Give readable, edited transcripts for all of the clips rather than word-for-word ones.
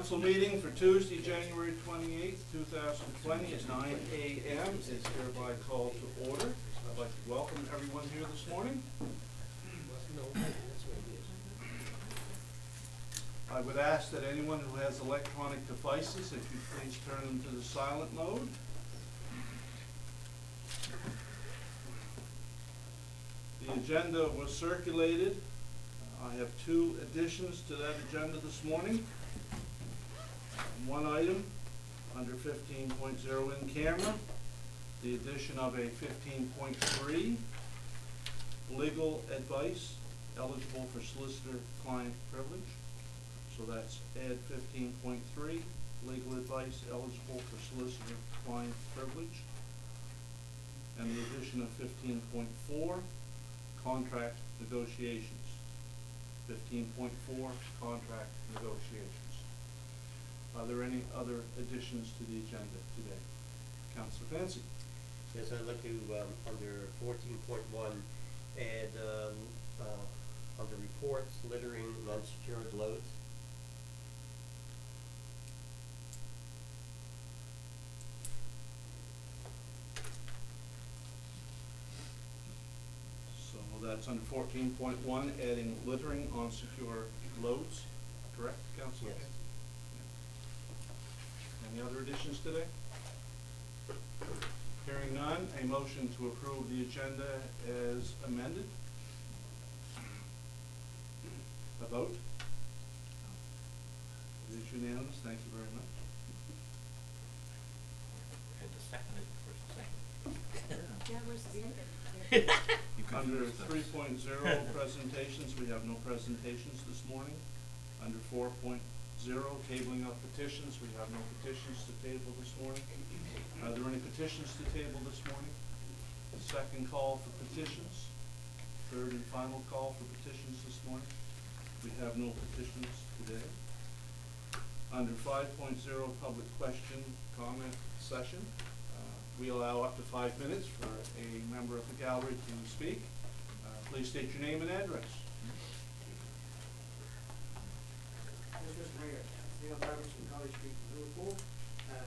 Council meeting for Tuesday, January 28th, 2020 at 9 a.m. is hereby called to order. I'd like to welcome everyone here this morning. I would ask that anyone who has electronic devices, if you please turn them to the silent mode. The agenda was circulated. I have two additions to that agenda this morning. One item under 15.0 in camera, the addition of a 15.3 legal advice eligible for solicitor-client privilege. So that's add 15.3 legal advice eligible for solicitor-client privilege, and the addition of 15.4 contract negotiations. 15.4 contract negotiations. Are there any other additions to the agenda today? Councilor Fancy. Yes, I'd like to, under 14.1, add under reports, littering, and unsecured loads. So that's under 14.1, adding littering on secure loads. Correct, Councilor? Yes. Any other additions today? Hearing none, a motion to approve the agenda as amended. A vote? It is unanimous. Thank you very much. Had to second it first second. Yeah, where's the second? Under 3.0 presentations, we have no presentations this morning. Under 4.0 tabling of petitions, we have no petitions to table this morning. Are there any petitions to table this morning? The second call for petitions. Third and final call for petitions this morning. We have no petitions today. Under 5.0 public question comment session, we allow up to 5 minutes for a member of the gallery to speak. Please state your name and address. Mr. Mayor, Neil Robertson, College Street, Liverpool. I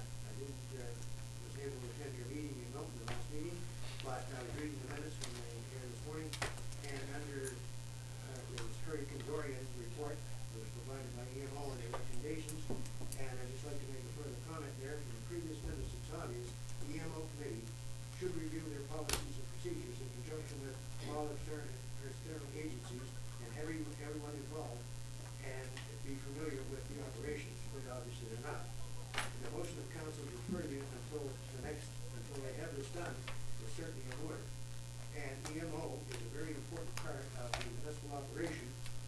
was able to attend your meeting in Milton, the last meeting, but I was reading the minutes from here this morning, and under the Hurricane Dorian report that was provided by EMO and their recommendations, and I'd just like to make a further comment there. From the previous minutes, it's obvious the EMO committee should review their policies and procedures in conjunction with all external agencies and everyone involved, and be familiar with the operations, but obviously they're not. The motion of council to refer you until they have this done is certainly in order. And EMO is a very important part of the municipal operation,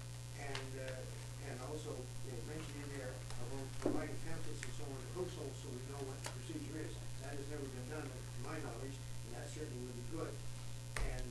and also they mentioned in there about providing pamphlets and so on to households so we know what the procedure is. That has never been done to my knowledge, and that certainly would be good. And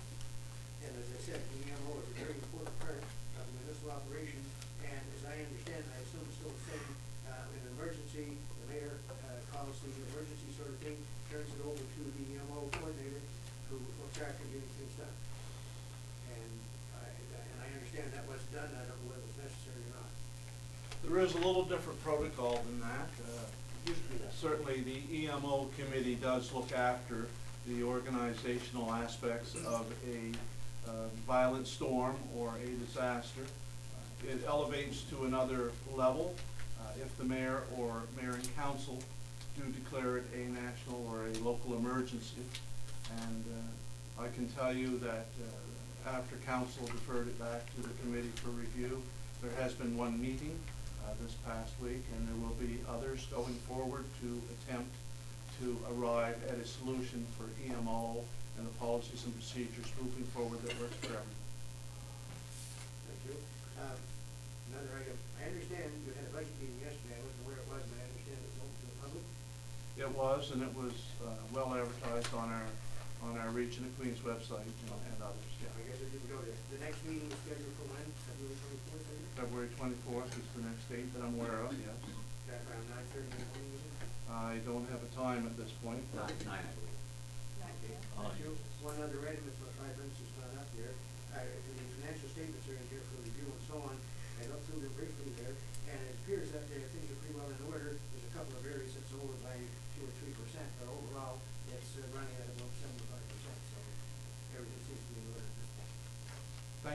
as I said, the EMO is a very important part of the municipal operation. And as I understand, I assume it's still the same, in an emergency, the mayor calls the emergency sort of thing, turns it over to the EMO coordinator who looks after getting things done. And I understand that was done. I don't know whether it was necessary or not. There is a little different protocol than that. Certainly the EMO committee does look after the organizational aspects of a violent storm or a disaster. It elevates to another level if the mayor or mayor and council do declare it a national or a local emergency. And I can tell you that after council deferred it back to the committee for review, there has been one meeting this past week, and there will be others going forward to attempt to arrive at a solution for EMO and the policies and procedures moving forward that works for everyone. Thank you. Another item. I understand you had a budget meeting yesterday. I wasn't aware it was, but I understand it was open to the public. It was, and it was well advertised on our Region of Queens website and others. Yeah. I guess I didn't go there. The next meeting is scheduled for when? February 24th, I think? February 24th is the next date that I'm aware of, yes. Is that around 9:30 in the morning, is it? I don't have a time at this point. 9, I believe. Okay. Thank you. One other item, if my 5 minutes is not up there. The financial statements are in here for review and so on. I looked through them briefly there, and it appears that things are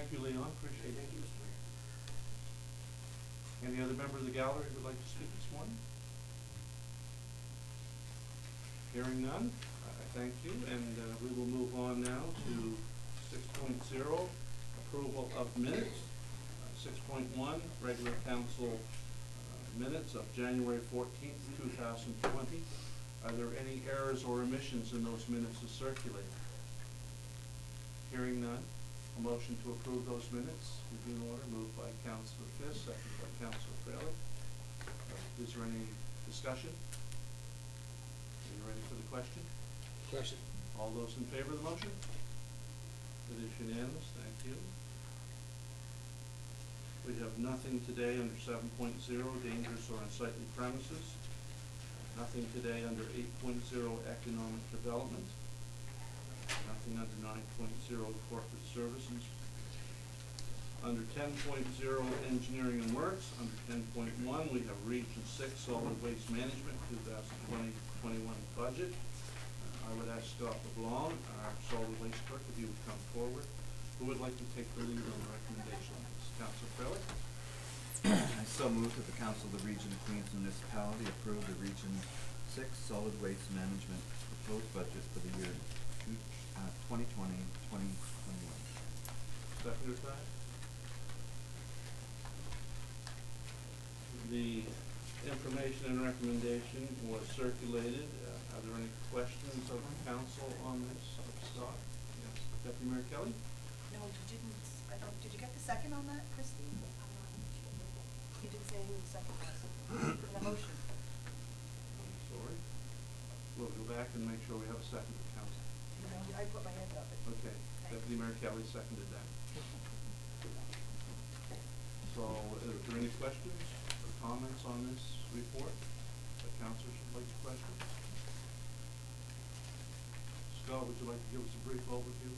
Thank you, Leon, appreciate it. Thank you, Mr. Mayor. Any other member of the gallery who would like to speak this morning? Hearing none, I thank you, and we will move on now to 6.0, approval of minutes. 6.1, regular council minutes of January 14th, 2020. Are there any errors or omissions in those minutes to circulate? Hearing none, a motion to approve those minutes would be in order, moved by Councilor Fisk, seconded by Councilor Fraley. Is there any discussion? Are you ready for the question? Question. All those in favor of the motion? It is unanimous, thank you. We have nothing today under 7.0, dangerous or unsightly premises. Nothing today under 8.0, economic development. Nothing under 9.0, corporate services. Under 10.0, engineering and works. Under 10.1, we have Region 6, solid waste management, 2020-21 budget. I would ask Scott LeBlanc, our solid waste clerk, if you would come forward. Who would like to take the lead on the recommendation on this? Councilor Fraley? I so move that the Council of the Region of Queens Municipality approve the Region 6 Solid Waste Management proposed budget for the year 2020-2021. Seconder time? The information and recommendation was circulated. Are there any questions of the council on this? Scott? Yes. Deputy Mayor Kelly? No, you didn't, I don't, did you get the second on that, Christine? You didn't say who the second was. In the motion. I'm sorry. We'll go back and make sure we have a second for council. No, I put my hand up. Okay. Deputy Mayor Kelly seconded that. So, are there any questions or comments on this report that councilors would like to question? Scott, would you like to give us a brief overview?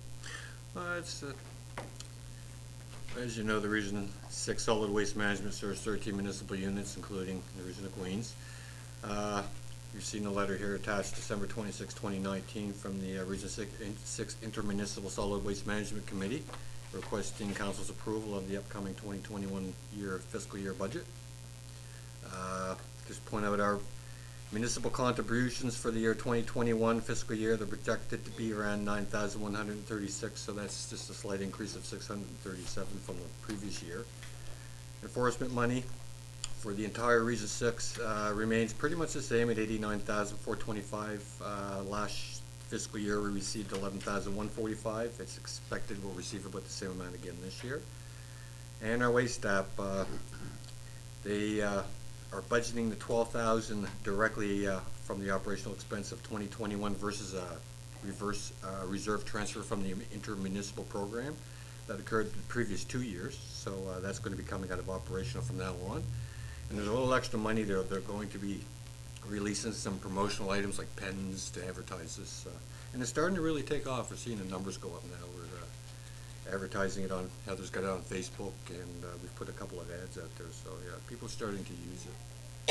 As you know, the Region 6 Solid Waste Management serves 13 municipal units, including the Region of Queens. You've seen the letter here attached December 26, 2019 from the Region 6 Intermunicipal Solid Waste Management Committee requesting Council's approval of the upcoming 2021 fiscal year budget. Just point out our municipal contributions for the year 2021 fiscal year, they're projected to be around 9,136, so that's just a slight increase of 637 from the previous year. Enforcement money for the entire Region 6 remains pretty much the same at 89,425. Last fiscal year we received 11,145. It's expected we'll receive about the same amount again this year. And our waste staff, they are budgeting the 12,000 directly from the operational expense of 2021 versus a reserve transfer from the intermunicipal program that occurred the previous 2 years. So that's going to be coming out of operational from now on. And there's a little extra money there. They're going to be releasing some promotional items like pens to advertise this. And it's starting to really take off. We're seeing the numbers go up now. We're advertising it on, Heather's got it on Facebook, and we've put a couple of ads out there. So yeah, people are starting to use it.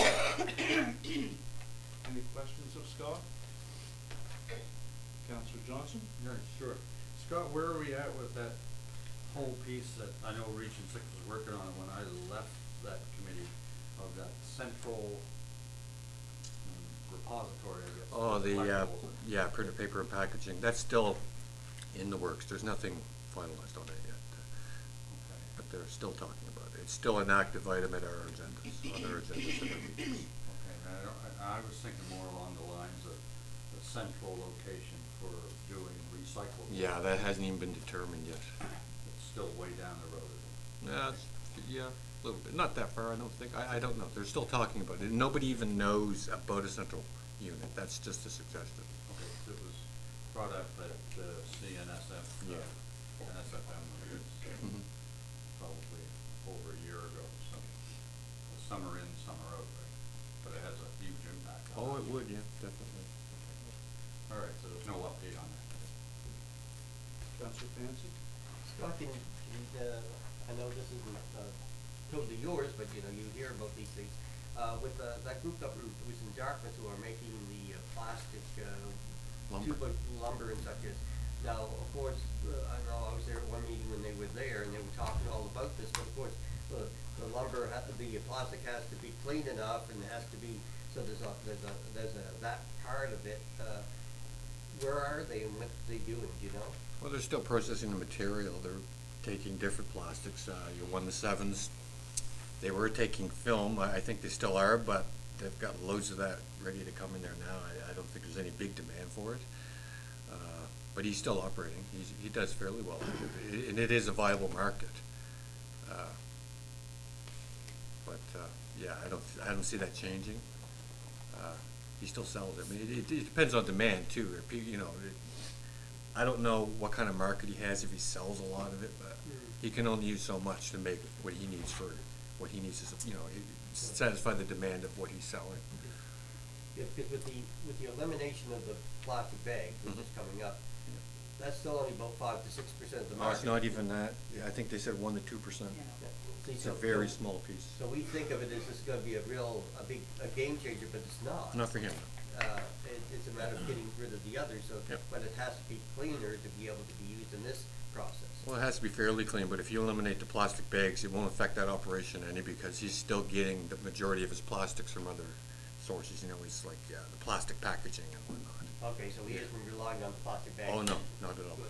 Any questions of Scott? Councilor Johnson? Yeah, sure. Scott, where are we at with that whole piece that I know Region 6 was working on when I left that committee of that central repository, I guess? Oh, collectibles? yeah, printed paper and packaging. That's still in the works. There's nothing finalized on it yet. Okay. But they're still talking about it. It's still an active item at our agendas, on our agendas and our meetings. Okay, I was thinking more along the lines of the central location for doing recyclables. Yeah, that hasn't even been determined yet. It's still way down the road. Yeah, a little bit. Not that far, I don't think. I don't know. They're still talking about it. Nobody even knows about a central unit. That's just a suggestion. Okay, so it was brought up at CNSF. Yeah. NSFM, Mhm. probably over a year ago, so summer in, summer out, right? But it has a huge impact on Oh, us. it would, yeah, definitely. All right, so there's no update on that. Councilor Fancy? Scott, I know this isn't totally yours, but you know, you hear about these things. With that group that was in Dartmouth who are making the plastic Lumber. lumber and such as. Now, of course, I know I was there at one meeting when they were there, and they were about this, but of course, the lumber, the plastic has to be clean enough and has to be, so that part of it, where are they and what they doing, do you know? Well, they're still processing the material. They're taking different plastics. Your 1-7s, they were taking film. I think they still are, but they've got loads of that ready to come in there now. I don't think there's any big demand for it. But he's still operating. He does fairly well, and it is a viable market. Yeah, I don't see that changing. He still sells it. I mean, it depends on demand too. You know, I don't know what kind of market he has if he sells a lot of it, but he can only use so much to make what he needs for what he needs to, you know, satisfy the demand of what he's selling. Yeah, because with the elimination of the plastic bag, which is coming up, that's still only about 5 to 6% of the No, market. it's not even that. Yeah, I think they said 1 to 2%. Yeah. See, It's a very small piece. So we think of it as this is gonna be a big game changer, but it's not. Not for him. It's a matter of getting rid of the others, so, Yep. but it has to be cleaner to be able to be used in this process. Well, it has to be fairly clean, but if you eliminate the plastic bags, it won't affect that operation any because he's still getting the majority of his plastics from other sources. You know, it's like, yeah, the plastic packaging and whatnot. Okay, so he isn't relying on the plastic bag. Oh, no, not at all. Good.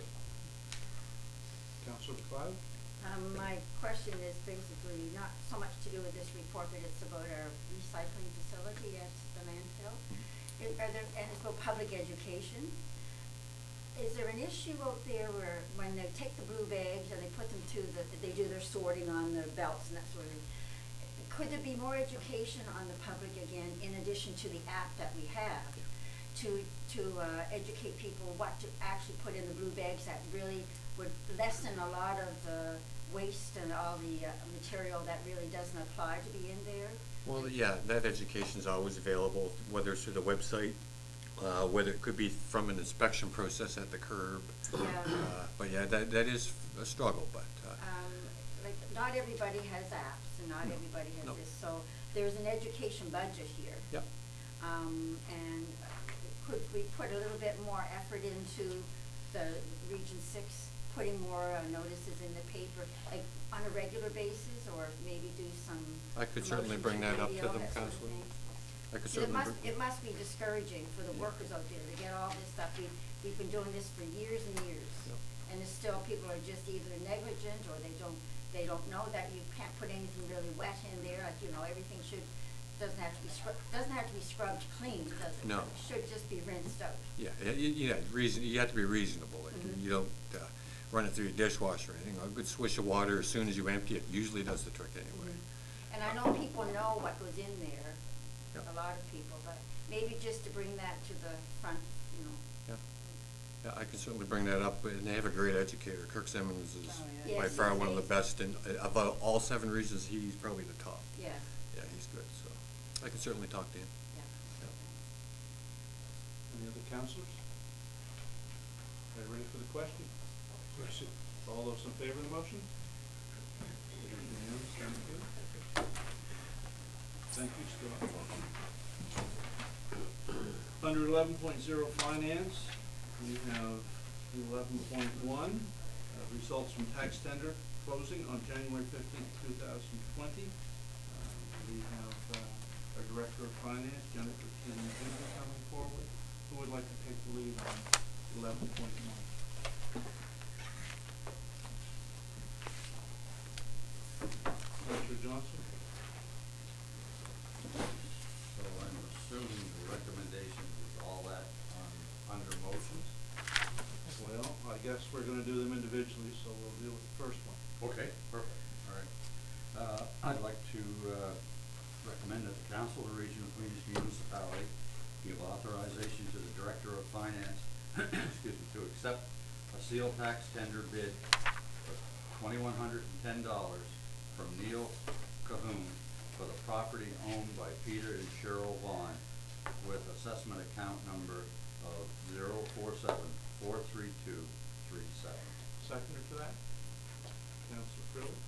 Councilor McLeod? My question is basically not so much to do with this report, but it's about our recycling facility at the landfill. And it's about public education. Is there an issue out there where when they take the blue bags and they put them they do their sorting on the belts and that sort of thing, could there be more education on the public again, in addition to the app that we have, to educate people what to actually put in the blue bags that really would lessen a lot of the waste and all the material that really doesn't apply to be in there? Well, yeah, that education is always available, whether it's through the website, whether it could be from an inspection process at the curb. Yeah. But yeah, that is a struggle, but. Like, not everybody has apps and not everybody has No. this, so there's an education budget here. Yep. And could we put a little bit more effort into the Region 6, putting more notices in the paper, like on a regular basis, or maybe do some I could certainly promotion bring that up to radio, them, that sort of Councilor. thing? I could See, certainly. it must be discouraging for the Yeah. workers out there to get all this stuff. We've been doing this for years and years. Yep. And it's still, people are just either negligent or they don't know that you can't put anything really wet in there. Like, you know, everything doesn't have to be scrubbed clean, does it? No. It should just be rinsed out. Yeah, you have to be reasonable. Like, Mhm. You don't run it through your dishwasher or anything. A good swish of water as soon as you empty it usually does the trick anyway. And I know people know what goes in there, Yep. a lot of people, but maybe just to bring that to the front, you know. Yeah, I can certainly bring that up, and they have a great educator. Kirk Simmons is Oh, yeah. by Yes, far he's one of the amazing. best, and about all 7 regions, he's probably the top. Yeah, Yeah, he's good, so I can certainly talk to him. yeah. Yeah. Any other councilors? Are you ready for the question? Question. All those in favor of the motion? Unanimous, thank you. Thank you, Scott. Under 11.0 finance, we have 11.1, results from tax tender closing on January 15th, 2020. We have our Director of Finance, Jennifer Kim, coming forward. Who would like to take the lead on 11.1? Councilor Johnson? So I'm assuming the recommendations is all that under motions? Well, I guess we're gonna do them individually, so we'll deal with the first one. Okay, perfect, all right. I'd like to recommend that the Council of the Region of Queens Municipality give authorization to the Director of Finance, excuse me, to accept a seal tax tender bid for $2,110 from Neil Cahoon for the property owned by Peter and Cheryl Vaughn with assessment account number of 047-43237. Seconder to that? Councilor Crilly?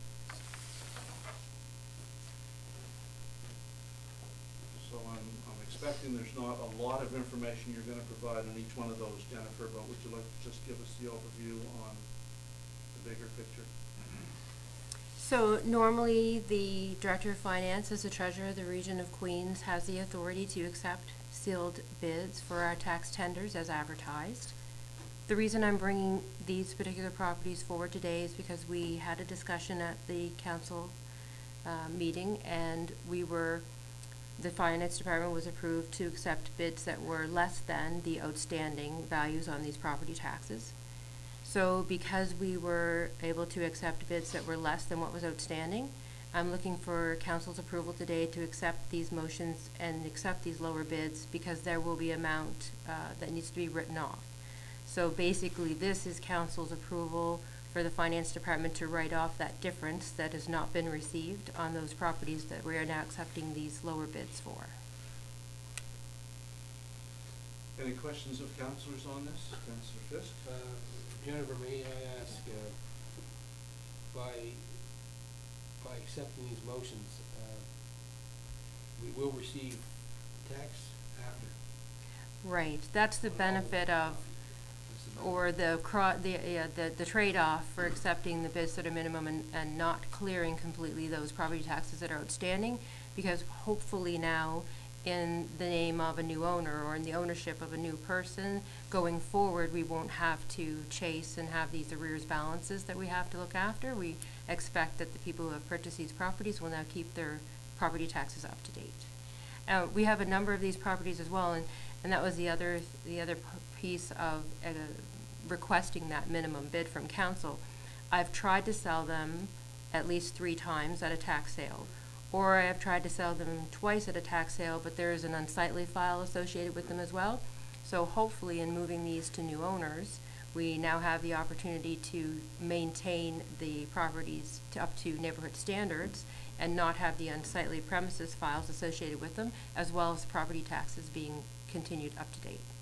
So I'm expecting there's not a lot of information you're gonna provide on each one of those, Jennifer, but would you like to just give us the overview on the bigger picture? So normally, the Director of Finance, as the Treasurer of the Region of Queens, has the authority to accept sealed bids for our tax tenders as advertised. The reason I'm bringing these particular properties forward today is because we had a discussion at the council meeting, and the Finance Department was approved to accept bids that were less than the outstanding values on these property taxes. So because we were able to accept bids that were less than what was outstanding, I'm looking for council's approval today to accept these motions and accept these lower bids, because there will be amount that needs to be written off. So basically, this is council's approval for the Finance Department to write off that difference that has not been received on those properties that we are now accepting these lower bids for. Any questions of councillors on this? Councillor Fisk? Jennifer, may I ask, by accepting these motions, we will receive tax after? Right, that's the benefit of, or the trade-off for accepting the bids that are minimum and not clearing completely those property taxes that are outstanding, because hopefully now, in the name of a new owner or in the ownership of a new person, going forward, we won't have to chase and have these arrears balances that we have to look after. We expect that the people who have purchased these properties will now keep their property taxes up to date. We have a number of these properties as well, and that was the other piece of requesting that minimum bid from council. I've tried to sell them at least 3 times at a tax sale, or I have tried to sell them twice at a tax sale, but there is an unsightly file associated with them as well. So hopefully, in moving these to new owners, we now have the opportunity to maintain the properties up to neighborhood standards and not have the unsightly premises files associated with them, as well as property taxes being continued up to date.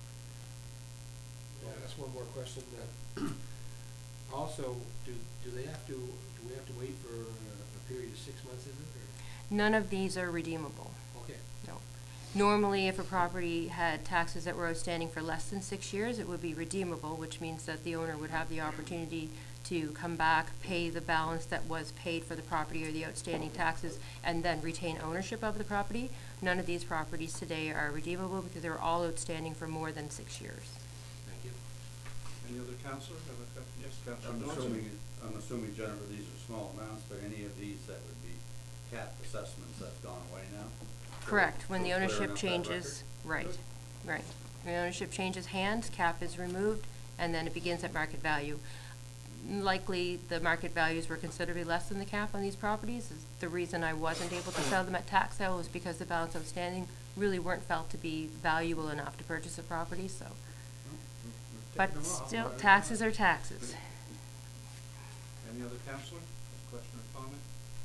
Yeah, that's one more question. Also, do we have to wait for a period of 6 months, is it? Or? None of these are redeemable. Okay. No. Normally, if a property had taxes that were outstanding for less than 6 years, it would be redeemable, which means that the owner would have the opportunity to come back, pay the balance that was paid for the property or the outstanding taxes, and then retain ownership of the property. None of these properties today are redeemable because they're all outstanding for more than 6 years. Thank you. Any other councillor have a question? Yes, councillor. I'm assuming, Jennifer, these are small amounts, but any of these that would be cap assessments that's gone away now? Correct. When the So clearing ownership up that changes, right. When the ownership changes hands, cap is removed, and then it begins at market value. Likely, the market values were considerably less than the cap on these properties. The reason I wasn't able to sell them at tax sale was because the balance outstanding really weren't felt to be valuable enough to purchase a property, so. But still, taxes are taxes. Any other councillor? Question or comment?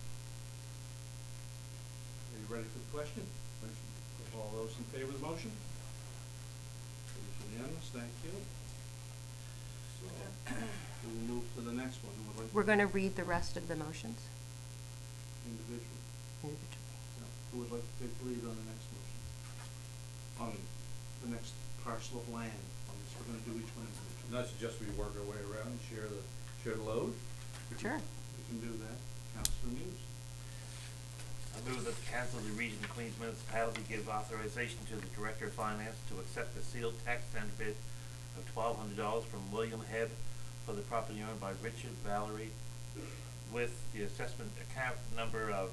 Are you ready for the question? All those in favor of the motion? It is unanimous, thank you. So, we will move to the next one. Who would like to- We're gonna read the rest of the motions Individually. individually. Yeah. Who would like to take the lead on the next motion? On the next parcel of land on this, we're gonna do each one individually. And I suggest we work our way around and share the load. Sure. We can do that. Councillor Muse. I move that the Council of the Region of Queens Municipality give authorization to the Director of Finance to accept the sealed tax tender bid of $1,200 from William Hebb for the property owned by Richard Valerie, with the assessment account number of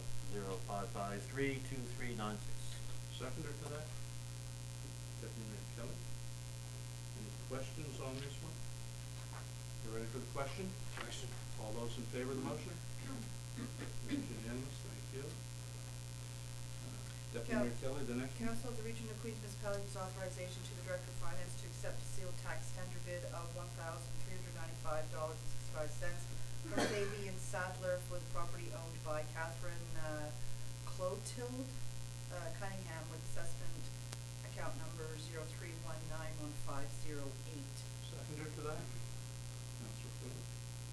05532396. Seconder to that? Deputy Mayor Kelly. Any questions on this one? You ready for the question? Question. All those in favor of the motion? It is unanimous, thank you. Deputy Mayor Kelly, the next one? Council of the Region of Queens Municipality gives authorization to the Director of Finance to accept a sealed tax tender bid of $1,395.65 from Davy and Sadler for the property owned by Catherine Clotilde Cunningham, with assessment account number 03191508. Seconder to that? Councillor Philip.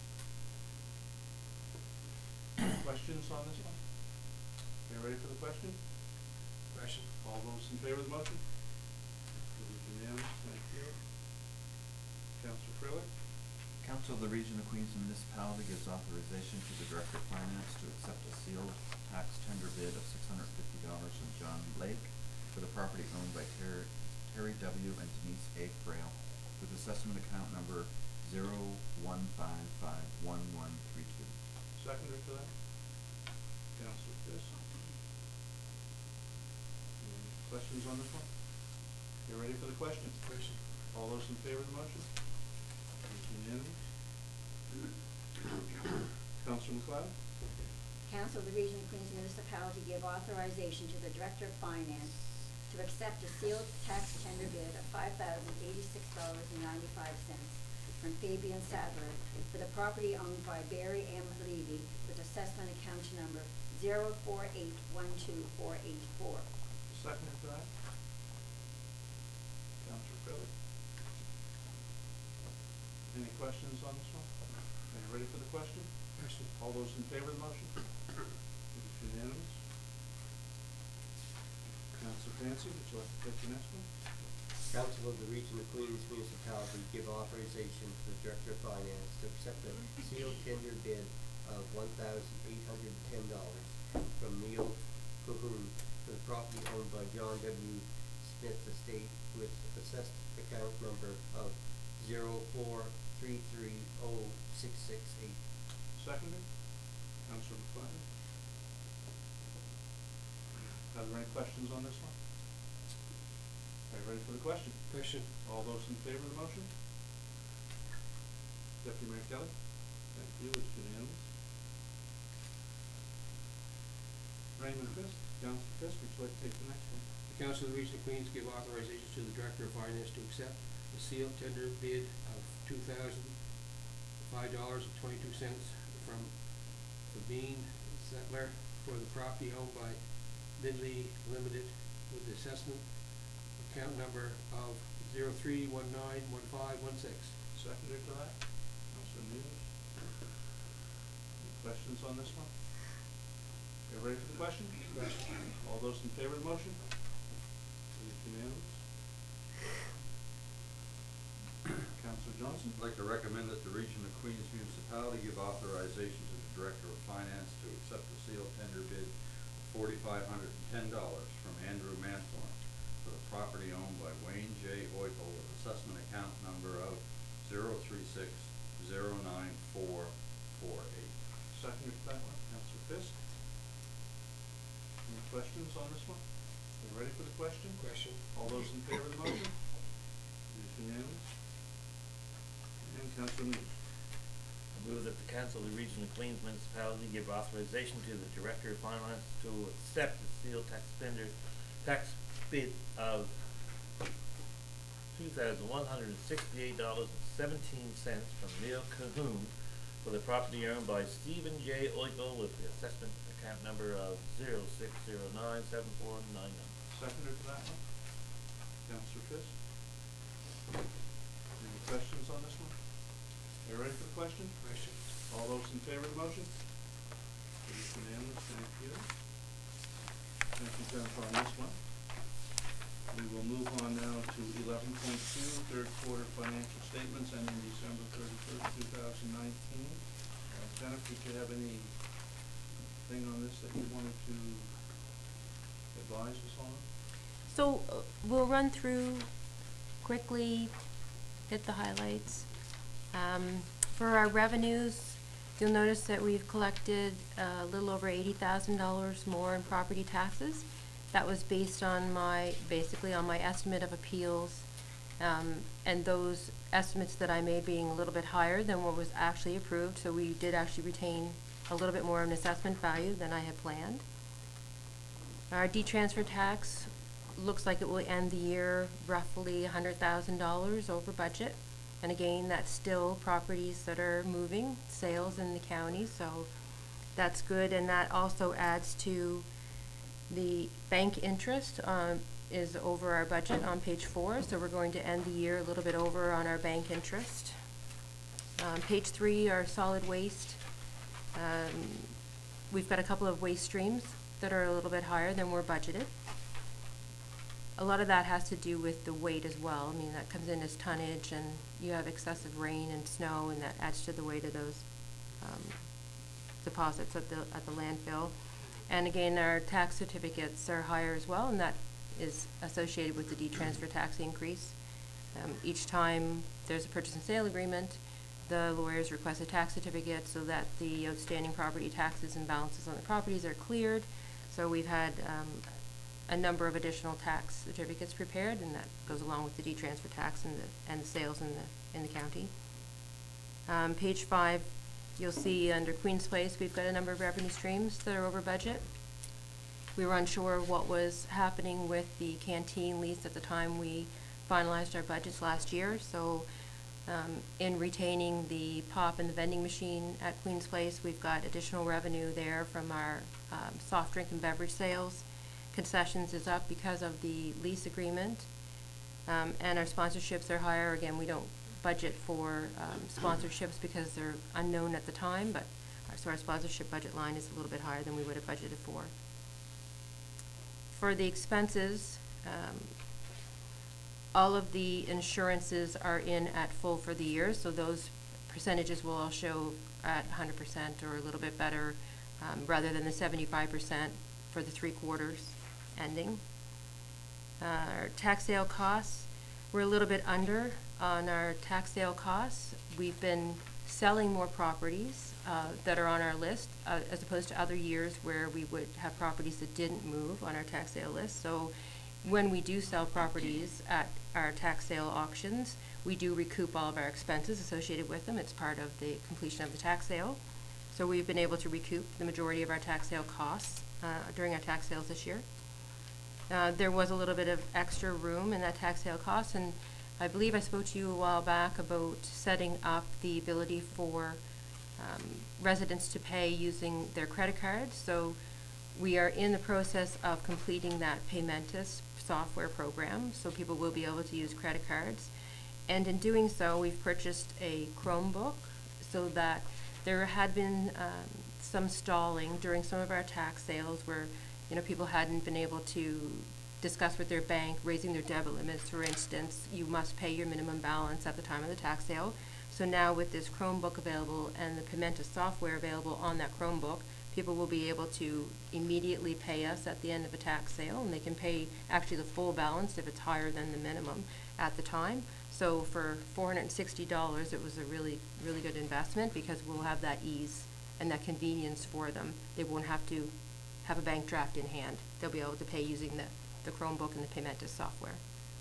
Questions on this one? You ready for the question? Question. All those in favor of the motion? It is unanimous, thank you. Councillor Freilich? Council of the Region of Queens Municipality gives authorization to the Director of Finance to accept a sealed tax tender bid of $650 from John Lake for the property owned by Terry W. and Denise A. Frail with assessment account number 01551132. Seconder to that? Counselor Fisk? Any questions on this one? You ready for the question? Question. All those in favor of the motion? It is unanimous. Counselor McLeod? Council of the Region of Queens Municipality give authorization to the Director of Finance to accept a sealed tax tender bid of $5,086.95 from Fabian Sadler for the property owned by Barry M. Levy with assessment account number 048124884. Seconder to that? Counselor Cravett? Any questions on this one? Are you ready for the question? Question. All those in favor of the motion? It is unanimous. Counselor Clancy, would you like to take the next one? Council of the Region of Queens Municipality give authorization to the Director of Finance to accept a sealed tender bid of $1,810 from Neil Cahoon for the property owned by John W. Smith Estate with assessed account number of 043306668. Seconder? Counselor McLeod? Are there any questions on this one? Are you ready for the question? Question. All those in favor of the motion? Deputy Mayor Kelly? Thank you, it's unanimous. Raymond Fisk, Counselor Fisk, would you like to take the next one? The Council of the Region of Queens give authorization to the Director of Finance to accept the sealed tender bid of $2,005.22 from Sabine Settler for the property owned by Midley Limited with the assessment account number of 03191516. Seconder to that? Counselor Neves? Any questions on this one? Are you ready for the question? Question. All those in favor of the motion? It is unanimous. Counselor Johnson? I'd like to recommend that the Region of Queens Municipality give authorization to the Director of Finance to accept a sealed tender bid of $4,510 from Andrew Manthorn for the property owned by Wayne J. Oikel with assessment account number of 036094448. Seconder to that one? Counselor Fisk? Any questions on this one? Are you ready for the question? Question. All those in favor of the motion? It is unanimous. And Counselor Neves? I move that the Council of the Region of Queens Municipality give authorization to the Director of Finance to accept the sealed tax bid of $2,168.17 from Neil Cahoon for the property owned by Stephen J. Oikel with the assessment account number of 06097499. Seconder to that one? Counselor Fisk? Any questions on this one? Are you ready for the question? Question. All those in favor of the motion? It is unanimous, thank you. Thank you, Jennifer, on this one. We will move on now to 11.2, third quarter financial statements ending December 31st, 2019. Jennifer, did you have anything on this that you wanted to advise us on? So we'll run through quickly, hit the highlights. For our revenues, you'll notice that we've collected a little over $80,000 more in property taxes. That was based on basically on my estimate of appeals, and those estimates that I made being a little bit higher than what was actually approved, so we did actually retain a little bit more of an assessment value than I had planned. Our detransfer tax looks like it will end the year roughly $100,000 over budget. And again, that's still properties that are moving, sales in the county, so that's good. And that also adds to the bank interest is over our budget on page 4, so we're going to end the year a little bit over on our bank interest. Page 3, our solid waste. We've got a couple of waste streams that are a little bit higher than we're budgeted. a lot of that has to do with the weight as well. I mean, that comes in as tonnage, and you have excessive rain and snow, and that adds to the weight of those deposits at the landfill. And again, our tax certificates are higher as well, and that is associated with the D-transfer tax increase. Each time there's a purchase and sale agreement, the lawyers request a tax certificate so that the outstanding property taxes and balances on the properties are cleared. So we've had a number of additional tax certificates prepared, and that goes along with the D-transfer tax and the sales in the county. Page 5, you'll see under Queen's Place, we've got a number of revenue streams that are over budget. We were unsure of what was happening with the canteen lease at the time we finalized our budgets last year, so in retaining the pop and the vending machine at Queen's Place, we've got additional revenue there from our soft drink and beverage sales. Concessions is up because of the lease agreement, and our sponsorships are higher. Again, we don't budget for sponsorships because they're unknown at the time, but so our sponsorship budget line is a little bit higher than we would have budgeted for. For the expenses, all of the insurances are in at full for the year, so those percentages will all show at 100% or a little bit better, rather than the 75% for the 3 quarters ending. Our tax sale costs, we're a little bit under on our tax sale costs. We've been selling more properties that are on our list, as opposed to other years where we would have properties that didn't move on our tax sale list. So when we do sell properties at our tax sale auctions, we do recoup all of our expenses associated with them. It's part of the completion of the tax sale. So we've been able to recoup the majority of our tax sale costs during our tax sales this year. There was a little bit of extra room in that tax sale cost, and I believe I spoke to you a while back about setting up the ability for residents to pay using their credit cards. So we are in the process of completing that Paymentus software program, so people will be able to use credit cards. And in doing so, we've purchased a Chromebook so that there had been some stalling during some of our tax sales where, you know, people hadn't been able to discuss with their bank raising their debit limits. For instance, you must pay your minimum balance at the time of the tax sale. So now with this Chromebook available and the Paymentus software available on that Chromebook, people will be able to immediately pay us at the end of a tax sale, and they can pay actually the full balance if it's higher than the minimum at the time. So for $460, it was a really, really good investment because we'll have that ease and that convenience for them. They won't have to have a bank draft in hand. They'll be able to pay using the Chromebook and the Paymentus software.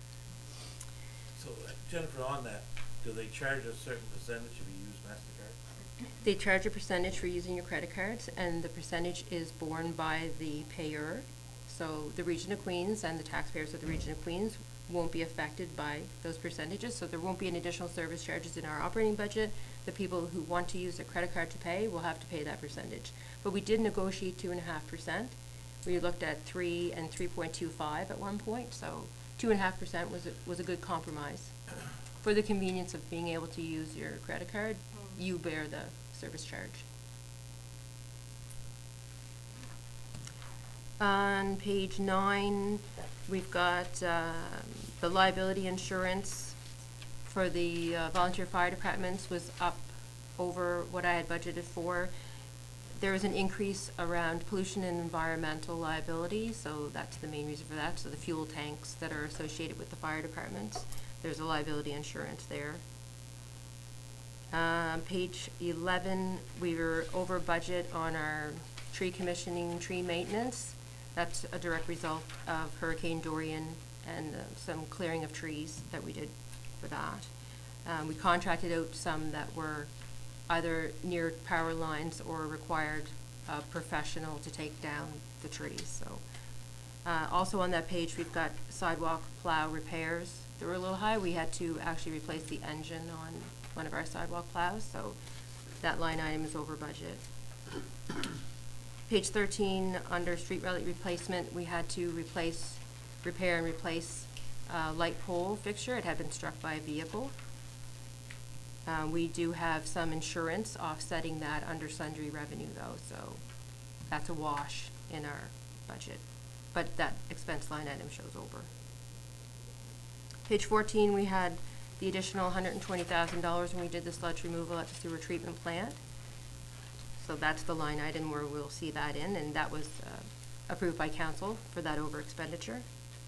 So Jennifer, on that, do they charge a certain percentage if you use MasterCard? They charge a percentage for using your credit cards, and the percentage is borne by the payer. So the Region of Queens and the taxpayers of the Region of Queens won't be affected by those percentages, so there won't be any additional service charges in our operating budget. The people who want to use their credit card to pay will have to pay that percentage. But we did negotiate 2.5%. We looked at 3 and 3.25 at one point, so 2.5% was a good compromise. For the convenience of being able to use your credit card, you bear the service charge. On page 9, we've got the liability insurance for the volunteer fire departments was up over what I had budgeted for. There was an increase around pollution and environmental liability, so that's the main reason for that. So the fuel tanks that are associated with the fire departments, there's a liability insurance there. Page 11, we were over budget on our tree commissioning, tree maintenance. That's a direct result of Hurricane Dorian and some clearing of trees that we did for that. We contracted out some that were either near power lines or required a professional to take down the trees. So, also on that page, we've got sidewalk plow repairs. They were a little high. We had to actually replace the engine on one of our sidewalk plows, so that line item is over budget. Page 13, under street relight replacement, we had to repair and replace a light pole fixture. It had been struck by a vehicle. We do have some insurance offsetting that under sundry revenue though, so that's a wash in our budget. But that expense line item shows over. Page 14, we had the additional $120,000 when we did the sludge removal at the sewer treatment plant. So that's the line item where we'll see that in, and that was approved by council for that over expenditure.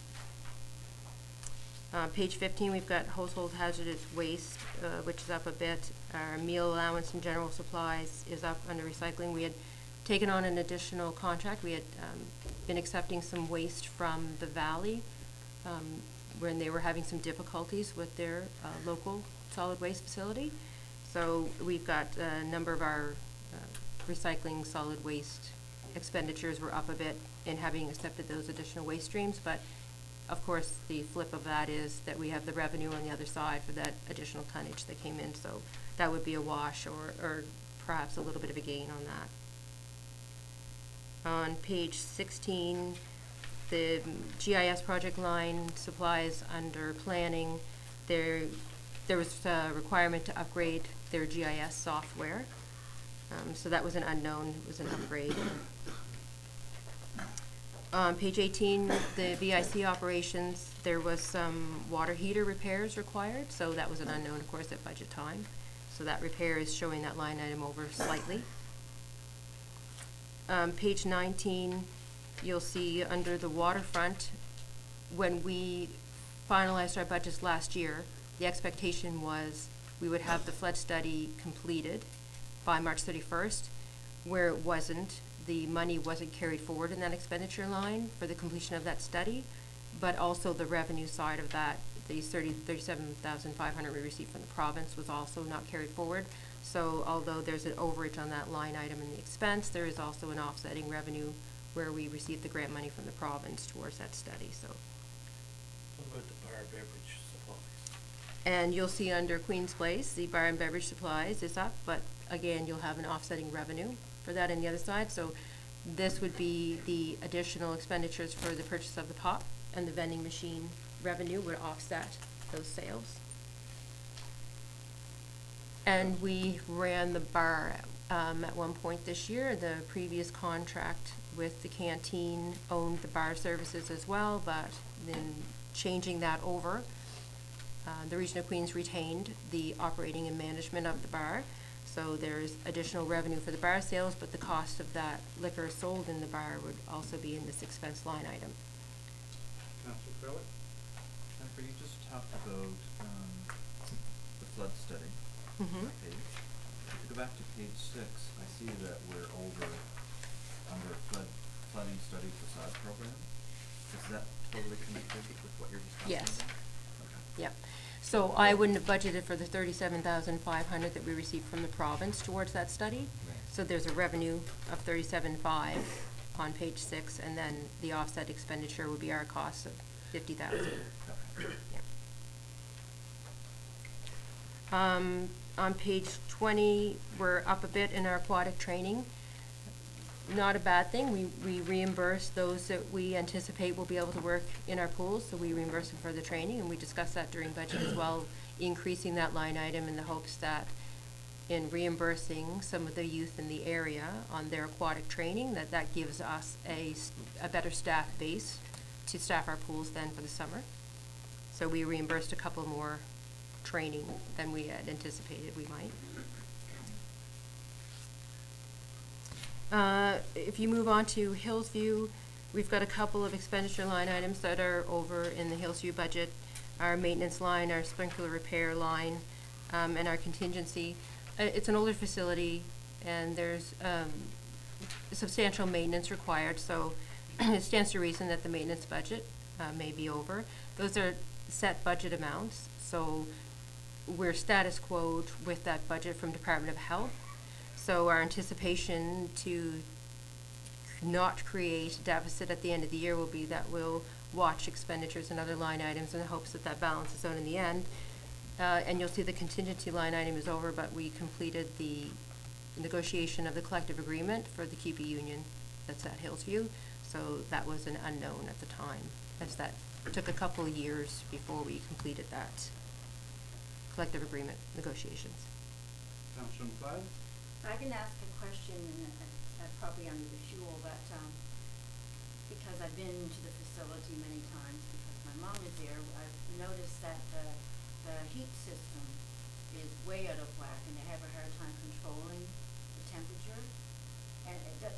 Page 15, we've got household hazardous waste, which is up a bit. Our meal allowance and general supplies is up under recycling. We had taken on an additional contract. We had been accepting some waste from the valley when they were having some difficulties with their local solid waste facility. So we've got a number of our recycling solid waste expenditures were up a bit in having accepted those additional waste streams, but of course the flip of that is that we have the revenue on the other side for that additional tonnage that came in, so that would be a wash or perhaps a little bit of a gain on that. On page 16, the GIS project line supplies under planning, there was a requirement to upgrade their GIS software. So that was an unknown, it was an upgrade. On page 18, the VIC operations, there was some water heater repairs required, so that was an unknown, of course, at budget time. So that repair is showing that line item over slightly. Page 19, you'll see under the waterfront, when we finalized our budgets last year, the expectation was we would have the flood study completed by March 31st. Where it wasn't, the money wasn't carried forward in that expenditure line for the completion of that study, but also the revenue side of that, the $37,500 we received from the province was also not carried forward. So although there's an overage on that line item in the expense, there is also an offsetting revenue where we received the grant money from the province towards that study. So. What about the bar beverage supplies? And you'll see under Queen's Place, the bar and beverage supplies is up, but again, you'll have an offsetting revenue for that on the other side. So this would be the additional expenditures for the purchase of the pop, and the vending machine revenue would offset those sales. And we ran the bar at one point this year. The previous contract with the canteen owned the bar services as well, but then changing that over, the Region of Queens retained the operating and management of the bar. So there's additional revenue for the bar sales, but the cost of that liquor sold in the bar would also be in this expense line item. Councillor Crawick? Jennifer, you just talked about the flood study. Mm-hmm. Page. If you go back to page 6, I see that we're over under flooding study facade program. Is that totally connected with what you're discussing? Yes. Okay. Yep. So I wouldn't have budgeted for the $37,500 that we received from the province towards that study. Right. So there's a revenue of $37,500 on page 6, and then the offset expenditure would be our cost of $50,000. Okay. Yeah. On page 20, we're up a bit in our aquatic training. Not a bad thing. We reimburse those that we anticipate will be able to work in our pools, so we reimburse them for the training, and we discussed that during budget as well, increasing that line item in the hopes that in reimbursing some of the youth in the area on their aquatic training, that gives us a better staff base to staff our pools then for the summer. So we reimbursed a couple more training than we had anticipated we might. If you move on to Hillsview, we've got a couple of expenditure line items that are over in the Hillsview budget. Our maintenance line, our sprinkler repair line, and our contingency. It's an older facility, and there's substantial maintenance required, so it stands to reason that the maintenance budget may be over. Those are set budget amounts, so we're status quo with that budget from Department of Health. So our anticipation to not create a deficit at the end of the year will be that we'll watch expenditures and other line items in the hopes that that balances out in the end. And you'll see the contingency line item is over, but we completed the negotiation of the collective agreement for the QP union that's at Hillsview. So that was an unknown at the time, as that took a couple of years before we completed that collective agreement negotiations. Councillor McLeod? I can ask a question, and probably under the fuel, but because I've been to the facility many times because my my mom is there, I've noticed that the heat system is way out of whack and they have a hard time controlling the temperature. And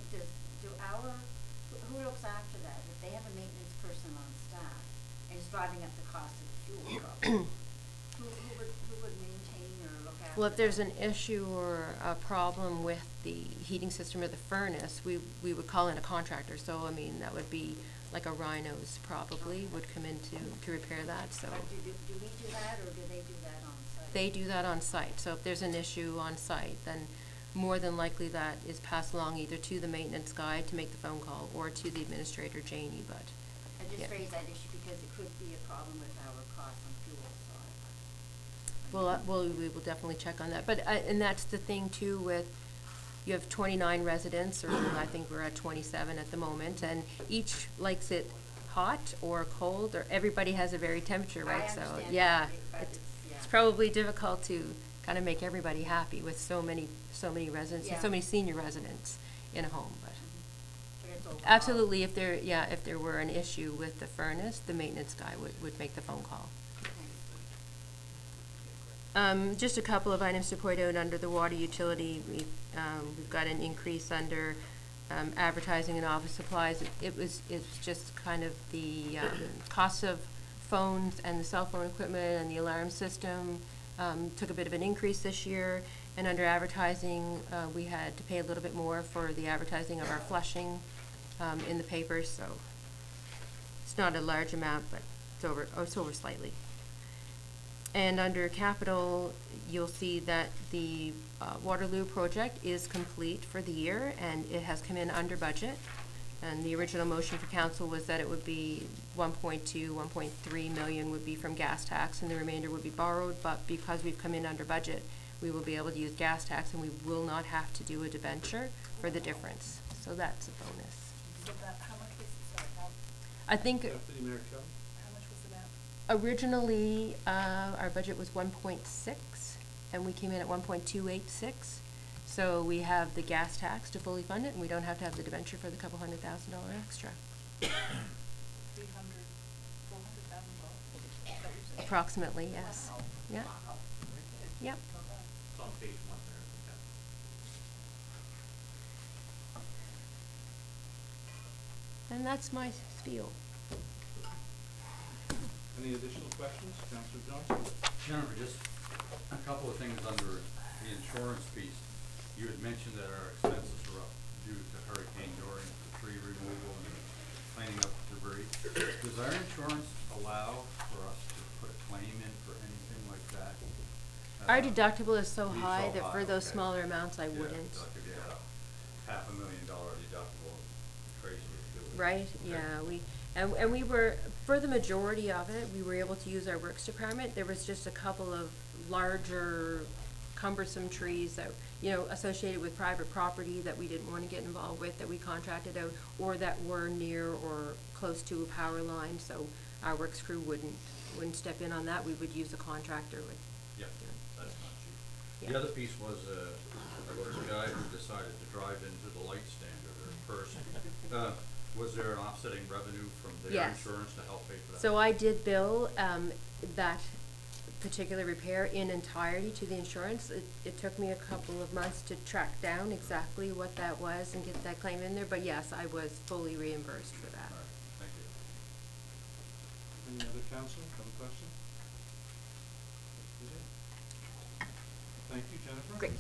who looks after that? If they have a maintenance person on staff and it's driving up the cost of the fuel problem, who would maintain or look after that? Well, if there's an issue or a problem with the heating system or the furnace, we would call in a contractor. So, I mean, that would be like a Rhinos probably would come in to repair that, so. But do we do that or do they do that on site? They do that on site. So if there's an issue on site, then more than likely that is passed along either to the maintenance guy to make the phone call or to the administrator, Janie, but. I just yeah. raised that issue because it could be a problem with our cost on fuel, so Well, we will definitely check on that. But, and that's the thing too with, you have 29 residents, or I think we're at 27 at the moment, and each likes it hot or cold, or everybody has a varied temperature, right? So, understand yeah, that, but it's probably difficult to kind of make everybody happy with so many residents, and so Yeah. many senior residents in a home, but. But it's overall. Absolutely, if there were an issue with the furnace, the maintenance guy would make the phone call. Just a couple of items to point out under the water utility. We've got an increase under advertising and office supplies. It's just kind of the cost of phones and the cell phone equipment and the alarm system took a bit of an increase this year. And under advertising, we had to pay a little bit more for the advertising of our flushing in the papers, so it's not a large amount, but it's over slightly. And under capital, you'll see that the Waterloo project is complete for the year, and it has come in under budget. And the original motion for council was that it would be 1.2, 1.3 million would be from gas tax, and the remainder would be borrowed. But because we've come in under budget, we will be able to use gas tax, and we will not have to do a debenture for the difference. So that's a bonus. So that, how much was, sorry, I think Deputy Mayor Kelly? how much was the amount? originally, our budget was 1.6, and we came in at 1.286. So we have the gas tax to fully fund it, and we don't have to have the debenture for the couple $100,000 extra. $300,000, $400,000? Approximately, yes. Yeah. Yep. It's on page 1 there. And that's my spiel. Any additional questions? Councillor Johnson? Jennifer, just a couple of things under the insurance piece. You had mentioned that our expenses were up due to Hurricane Dorian for tree removal and cleaning up debris. Does our insurance allow for us to put a claim in for anything like that? Our deductible is so Be high so that for high, those okay. smaller amounts, I Yeah, wouldn't. like if you had a $500,000 deductible, Tracy would do it. Right, Okay. yeah, and we were, for the majority of it, we were able to use our works department. There was just a couple of larger cumbersome trees that, associated with private property that we didn't want to get involved with, that we contracted out, or that were near or close to a power line, so our works crew wouldn't step in on that. We would use a contractor with. Yeah, that's not cheap. Yeah. The other piece was, there was a guy who decided to drive into the light stand or their person. Was there an offsetting revenue from their Yes. insurance to help pay for that? So I did bill that particular repair in entirety to the insurance. It took me a couple of months to track down exactly what that was and get that claim in there, but yes, I was fully reimbursed for that. All right, thank you. Any other councillor have a question? Thank you, Jennifer. Great.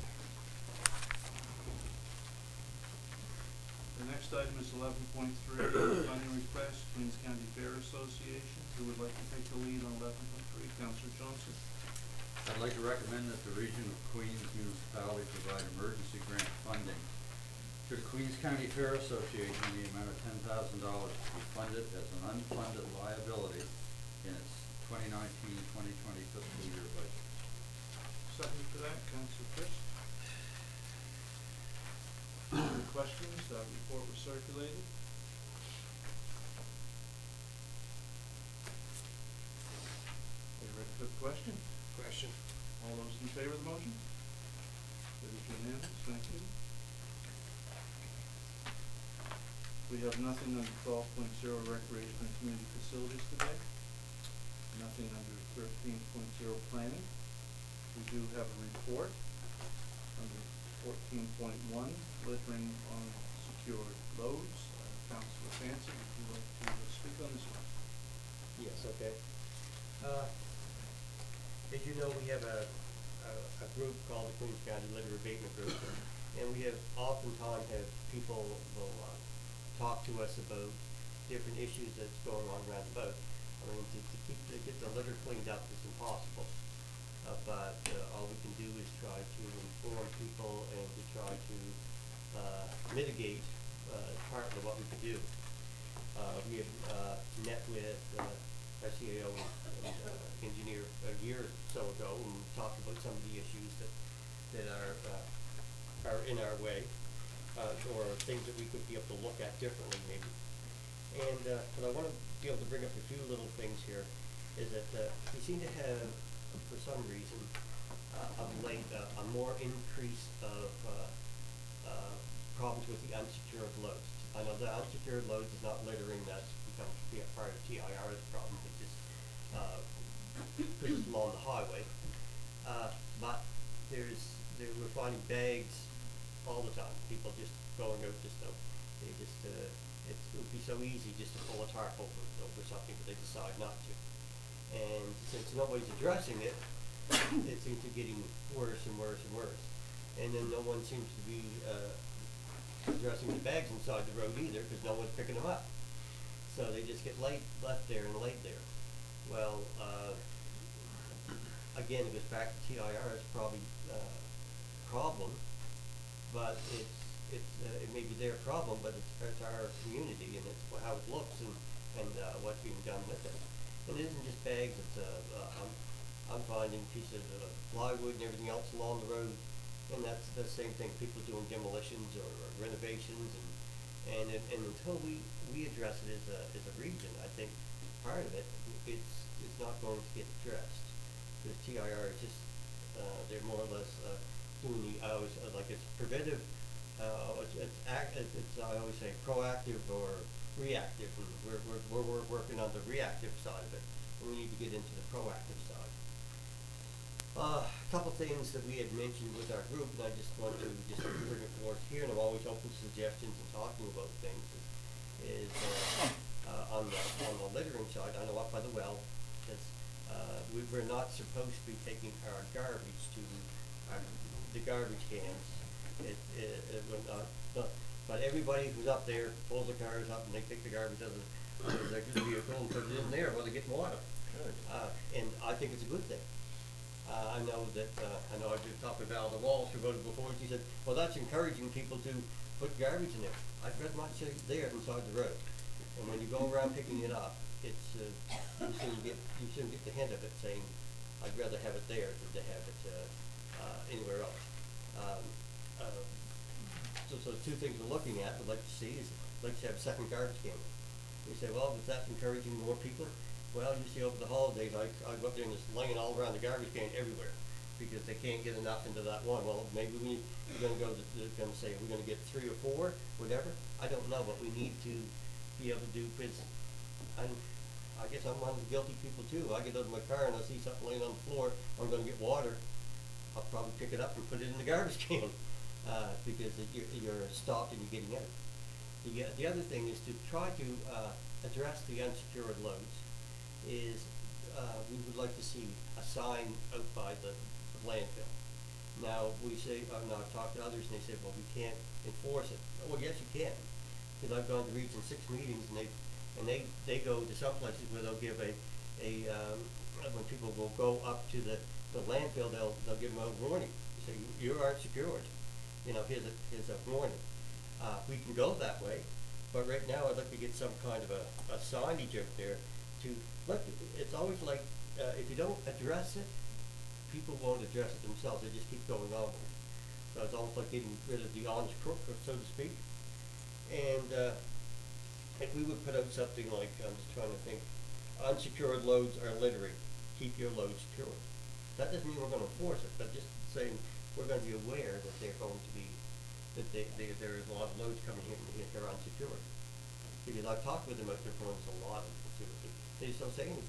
The next item is 11.3, funding request, Queens County Fair Association. Who would like to take the lead on 11.3? Councillor Johnson. I'd like to recommend that the Region of Queens municipality provide emergency grant funding to the Queens County Fair Association in the amount of $10,000 to be funded as an unfunded liability in its 2019-2020 fiscal year budget. Second for that, Councillor Fish. Any questions? That report was circulated. Are you ready for the question? Question. All those in favor of the motion? It is unanimous, thank you. We have nothing on 12.0 recreation and community facilities today. nothing under 13.0 planning. We do have a report under 14.1, littering on secured loads. Councilor Fancy, would you like to speak on this one? Yes, okay. As you know, we have a group called the Queens County Litter Abatement Group, and we have oftentimes have people will talk to us about different issues that's going on around the boat. I mean, to get the litter cleaned up is impossible, but all we can do is try to inform people and to try to mitigate part of what we can do. We have met with our CAO and engineer a year or so ago and talked about some of the issues that are in our way, or things that we could be able to look at differently maybe. And but I want to be able to bring up a few little things here, is that we seem to have, for some reason, of late, a more increase of problems with the unsecured loads. I know the unsecured loads is not littering, that's become to be a part of TIR's problem, it just pushes along the highway. But we're finding bags all the time, people just going out, they just, it would be so easy just to pull a tarp over something, but they decide not to. And since nobody's addressing it, it seems to be getting worse and worse and worse. And then no one seems to be addressing the bags inside the road either, because no one's picking them up. So they just get left there and laid there. Well, again, it goes back to TIR's probably problem, but it may be their problem, but it's our community, and it's how it looks and what's being done with it. And it isn't just bags, it's I'm finding pieces of plywood and everything else along the road, and that's the same thing, people doing demolitions or renovations, and until we address it as a region, I think part of it, it's not going to get addressed. Because TIR is just, they're more or less doing the hours, like it's preventive, it's I always say proactive or reactive, and we're working on the reactive side of it, and we need to get into the proactive side. A couple things that we had mentioned with our group, and I just want to bring it forward here, and I'm always open to suggestions and talking about things, is on the littering side. I know up by the well, we're not supposed to be taking our garbage to the garbage cans. But everybody who's up there pulls the cars up and they take the garbage out of their vehicle and put it in there while they're getting water. Good. And I think it's a good thing. I know I just talked with Val Walsh, who voted before, and she said, well, that's encouraging people to put garbage in there. I'd rather not see it there inside the road. And when you go around picking it up, it's you soon get the hint of it saying, I'd rather have it there than to have it anywhere else. So two things we're looking at, we'd like to see is, like to have a second garbage can. You say, well, is that encouraging more people? Well, you see over the holidays, I go up there and it's laying all around the garbage can everywhere, because they can't get enough into that one. Well, maybe we're gonna gonna say, we're gonna get 3 or 4, whatever. I don't know, but we need to be able to do, because I guess I'm one of the guilty people too. I get out of my car and I see something laying on the floor, I'm gonna get water, I'll probably pick it up and put it in the garbage can, because you're stopped and you're getting out. The other thing is to try to address the unsecured loads. Is we would like to see a sign out by the landfill. Now we say, now I've talked to others and they say, well, we can't enforce it. Well, yes, you can, because I've gone to Region 6 meetings and they go to some places where they'll give when people will go up to the landfill, they'll give them a warning. Say, you aren't secured. You know, here's a warning. We can go that way, but right now I'd like to get some kind of a signage out there to look. It's always like if you don't address it, people won't address it themselves. They just keep going on. So it's almost like getting rid of the honest crook, so to speak. And if we would put out something like, I'm just trying to think, unsecured loads are littering. Keep your loads secured. That doesn't mean we're going to enforce it, but just saying we're going to be aware that they're going to be, that there is a lot of loads coming in and they're unsecured. Because I've talked with them out there, there's a lot of them too. They just don't say anything.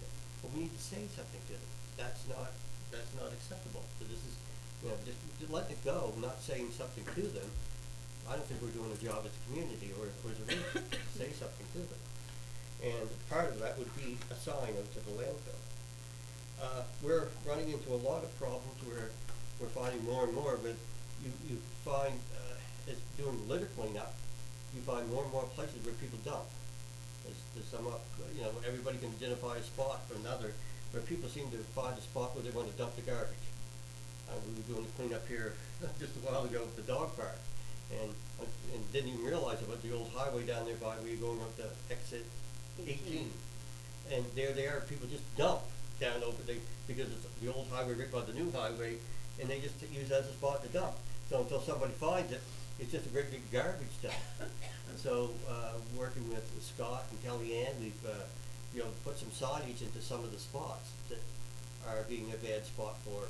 Well, we need to say something to them. That's not acceptable. So this is, just letting it go, not saying something to them. I don't think we're doing a job as a community or as a region to say something to them. And part of that would be a sign out to the landfill. We're running into a lot of problems where we're finding more and more, but you find, as doing litter cleanup, you find more and more places where people dump. There's some, everybody can identify a spot or another, where people seem to find a spot where they want to dump the garbage. We were doing the cleanup here just a while ago with the dog park, and didn't even realize about the old highway down there by where you're going up to exit 18. And there they are, people just dump down over there, because it's the old highway right by the new highway, and they just use that as a spot to dump. So until somebody finds it, it's just a great big garbage dump. And so, working with Scott and Kellyanne, we've, put some signage into some of the spots that are being a bad spot for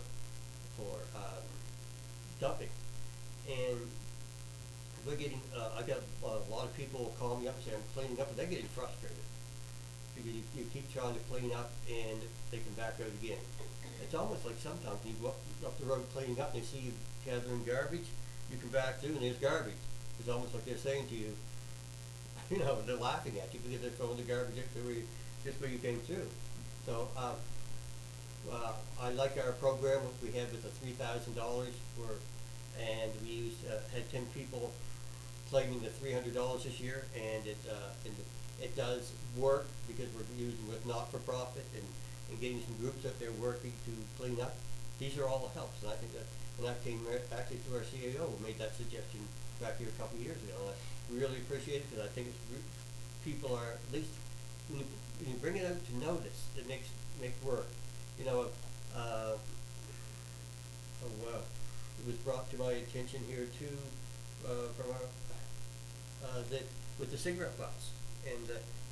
dumping. And we're getting, I got a lot of people call me up and say, I'm cleaning up, and they're getting frustrated. Because you keep trying to clean up and they can back out again. It's almost like sometimes you go up the road cleaning up and they see you gathering garbage, you come back through and there's garbage. It's almost like they're saying to you, they're laughing at you because they're throwing the garbage just where you came through. So, I like our program we had with the $3,000 and we used, had 10 people claiming the $300 this year, and it does work because we're using with not-for-profit and getting some groups up there working to clean up. These are all the helps, and I think that came actually through our CAO who made that suggestion back here a couple of years ago. And I really appreciate it because I think people are, at least when you bring it out to notice, it makes work. It was brought to my attention here too from our that with the cigarette butts, and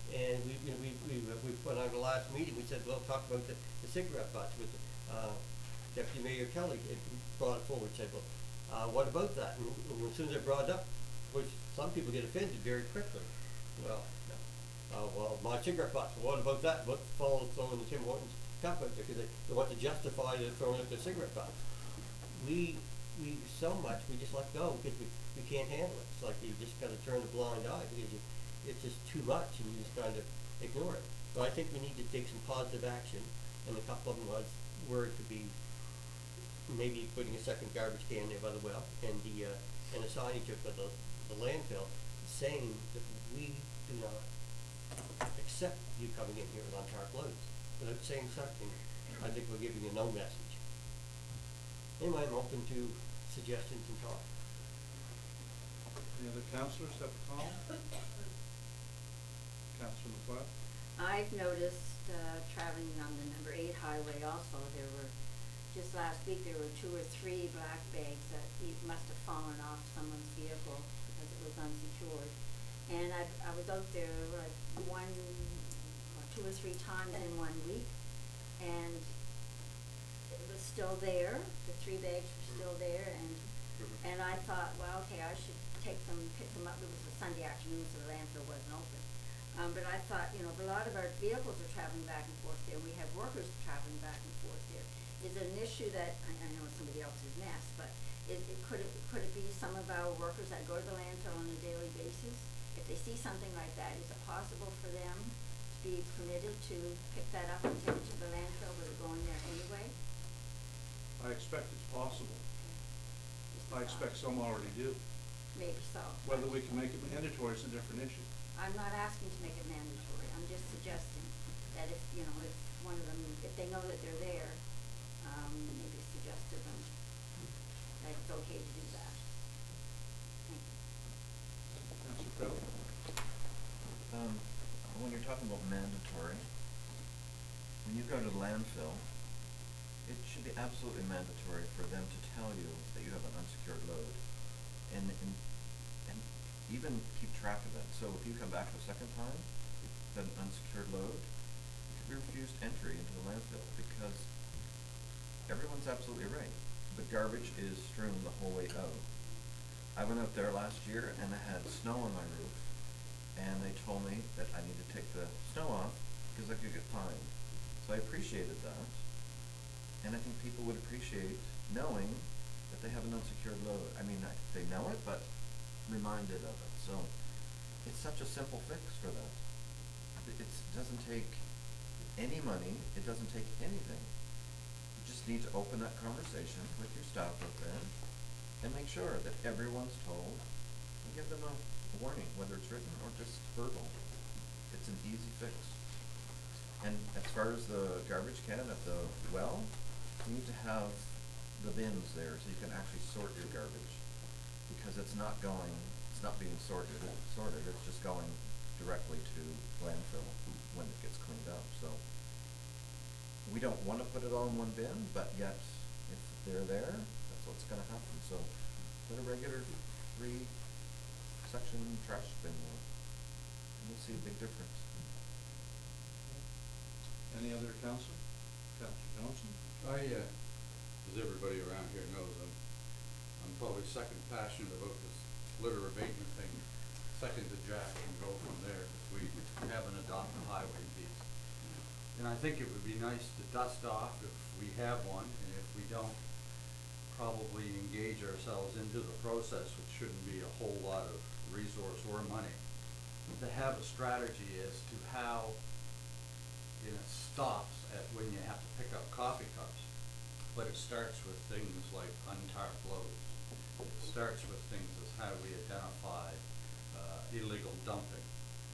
we put on the last meeting. We said, well, talk about the cigarette butts with Deputy Mayor Kelly brought it forward. Said, well, what about that? And as soon as I brought it up, which some people get offended very quickly. Well, well, my cigarette butts. Well, what about that? What follows throwing the Tim Hortons cup out there because they want to justify their throwing up their cigarette butts. We so much we just let go because we can't handle it. It's like you just got to turn a blind eye because it's just too much and you just kind of ignore it. So I think we need to take some positive action, and a couple of them were to be maybe putting a second garbage can there by the well, and a signage for the landfill saying that we do not accept you coming in here with untarred loads. Without saying something, I think we're giving a no message. Anyway, I'm open to suggestions and talk. Any other councillors have a comment? Councillor McLeod? I've noticed, traveling on the number 8 highway also, there were, just last week, there were 2 or 3 black bags that must have fallen off someone's vehicle because it was unsecured. And I was out there like 2 or 3 times in 1 week, and it was still there. The 3 bags were still there, and I thought, well, okay, I should pick them up. It was a Sunday afternoon, so the landfill wasn't open. But I thought, a lot of our vehicles are traveling back and forth there. We have workers traveling back and forth there. Is it an issue that, I know it's somebody else's mess, but could it be some of our workers that go to the landfill on a daily basis? If they see something like that, is it possible for them to be permitted to pick that up and take it to the landfill where they're going there anyway? I expect it's possible. Just I expect some already do. Maybe so. Whether we can make it mandatory is a different issue. I'm not asking to make it mandatory. I'm just suggesting that if one of them, if they know that they're there, maybe suggest to them that it's okay to do that. Thank you. Councillor Crowley? When you're talking about mandatory, when you go to the landfill, it should be absolutely mandatory for them to tell you that you have an unsecured load, and even keep track of it. So if you come back the second time with an unsecured load, you could be refused entry into the landfill because everyone's absolutely right. The garbage is strewn the whole way out. I went out there last year and I had snow on my roof, and they told me that I need to take the snow off because I could get fined. So So I appreciated that, and I think people would appreciate knowing that they have an unsecured load. I mean, they know it, but reminded of it. So it's such a simple fix for that. It doesn't take any money, it doesn't take anything. You just need to open that conversation with your staff out there and make sure that everyone's told and give them a warning, whether it's written or just verbal. It's an easy fix. And as far as the garbage can at the well, you need to have the bins there so you can actually sort your garbage. Because it's not being sorted, it's just going directly to landfill when it gets cleaned up. So we don't wanna put it all in one bin, but yet if they're there, that's what's gonna happen. So put a regular 3-section trash bin there, and you'll see a big difference. Any other council? Councilor Johnson? As everybody around here knows, I'm probably second passionate about this litter abatement thing, second to Jack, and go from there, if we haven't adopted a highway piece. And I think it would be nice to dust off if we have one, and if we don't, probably engage ourselves into the process, which shouldn't be a whole lot of resource or money, to have a strategy as to how, and it stops at when you have to pick up coffee cups, but it starts with things like untarped loads. It starts with things as how we identify illegal dumping.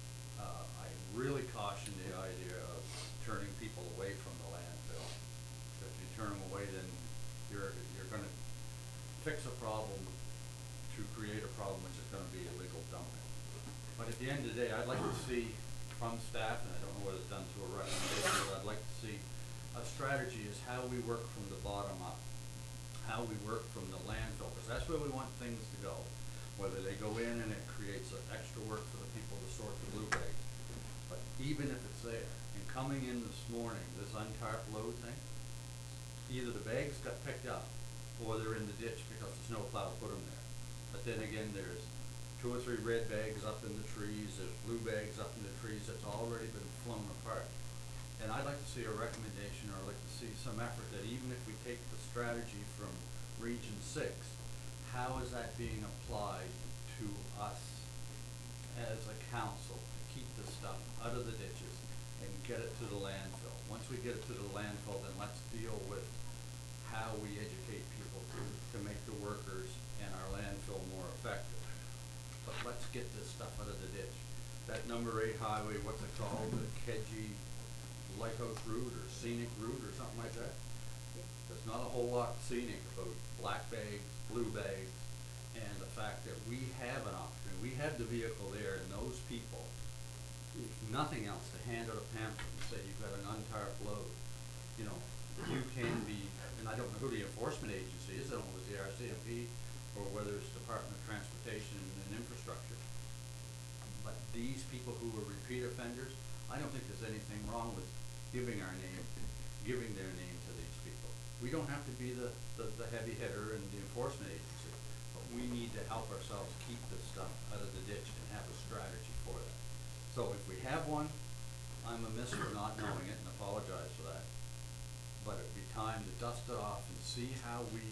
I really caution the idea of turning people away from the landfill. If you turn them away, then you're gonna fix a problem to create a problem, which is gonna be illegal dumping. But at the end of the day, I'd like to see from staff, and I don't know whether it's done through a recommendation, but I'd like to see a strategy is how we work from the bottom up, how we work from the landfill, because that's where we want things to go. Whether they go in and it creates extra work for the people to sort the blue bags, but even if it's there, and coming in this morning, this untarped load thing, either the bags got picked up, or they're in the ditch because the snowplow put them there. But then again, there's 2 or 3 red bags up in the trees, there's blue bags up in the trees that's already been flown apart. And I'd like to see a recommendation, or I'd like to see some effort that even if we take the strategy from Region 6, how is that being applied to us as a council to keep this stuff out of the ditches and get it to the landfill? Once we get it to the landfill, then let's deal with how we educate people to make the workers and our landfill more effective. But let's get this stuff out of the ditch. That number 8 highway, what's it called, the Kedgie Lighthouse Route or Scenic Route or something like that? There's not a whole lot scenic about black bags, blue bags, and the fact that we have an opportunity. We have the vehicle there, and those people, if nothing else, to hand out a pamphlet and say you've got an untarped load. You know, you can be, and I don't know who the enforcement agency is, I don't know if it's the RCMP or whether it's Department of Transportation and Infrastructure. But these people who are repeat offenders, I don't think there's anything wrong with giving our name, giving their name to these people. We don't have to be the heavy hitter and the enforcement agency, but we need to help ourselves keep this stuff out of the ditch and have a strategy for that. So if we have one, I'm amiss for not knowing it and apologize for that. But it'd be time to dust it off and see how we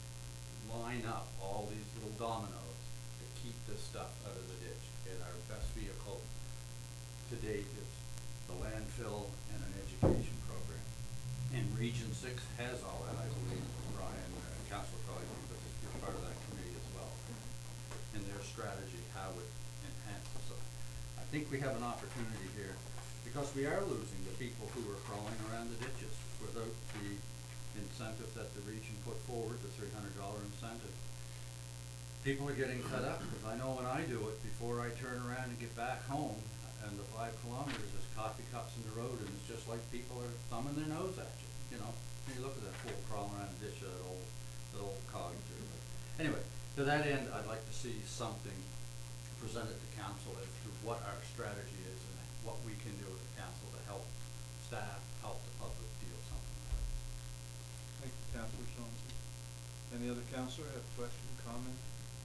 line up all these little dominoes to keep this stuff out of the ditch. And our best vehicle to date is the landfill and an education program. And Region 6 has all that, I believe, Brian, Councilor Crowley, because you're part of that committee as well. And their strategy, how it enhances. So I think we have an opportunity here, because we are losing the people who are crawling around the ditches without the incentive that the region put forward, the $300 incentive. People are getting fed up, because I know when I do it, before I turn around and get back home, and the 5 kilometers, there's coffee cups in the road, and it's just like people are thumbing their nose at you, you know? And you look at that fool crawling around the ditch of that old cog through. Anyway, to that end, I'd like to see something presented to council as to what our strategy is and what we can do as a council to help staff, help the public deal with something like that. Thank you, Councilor Johnson. Any other councilor have a question, comment?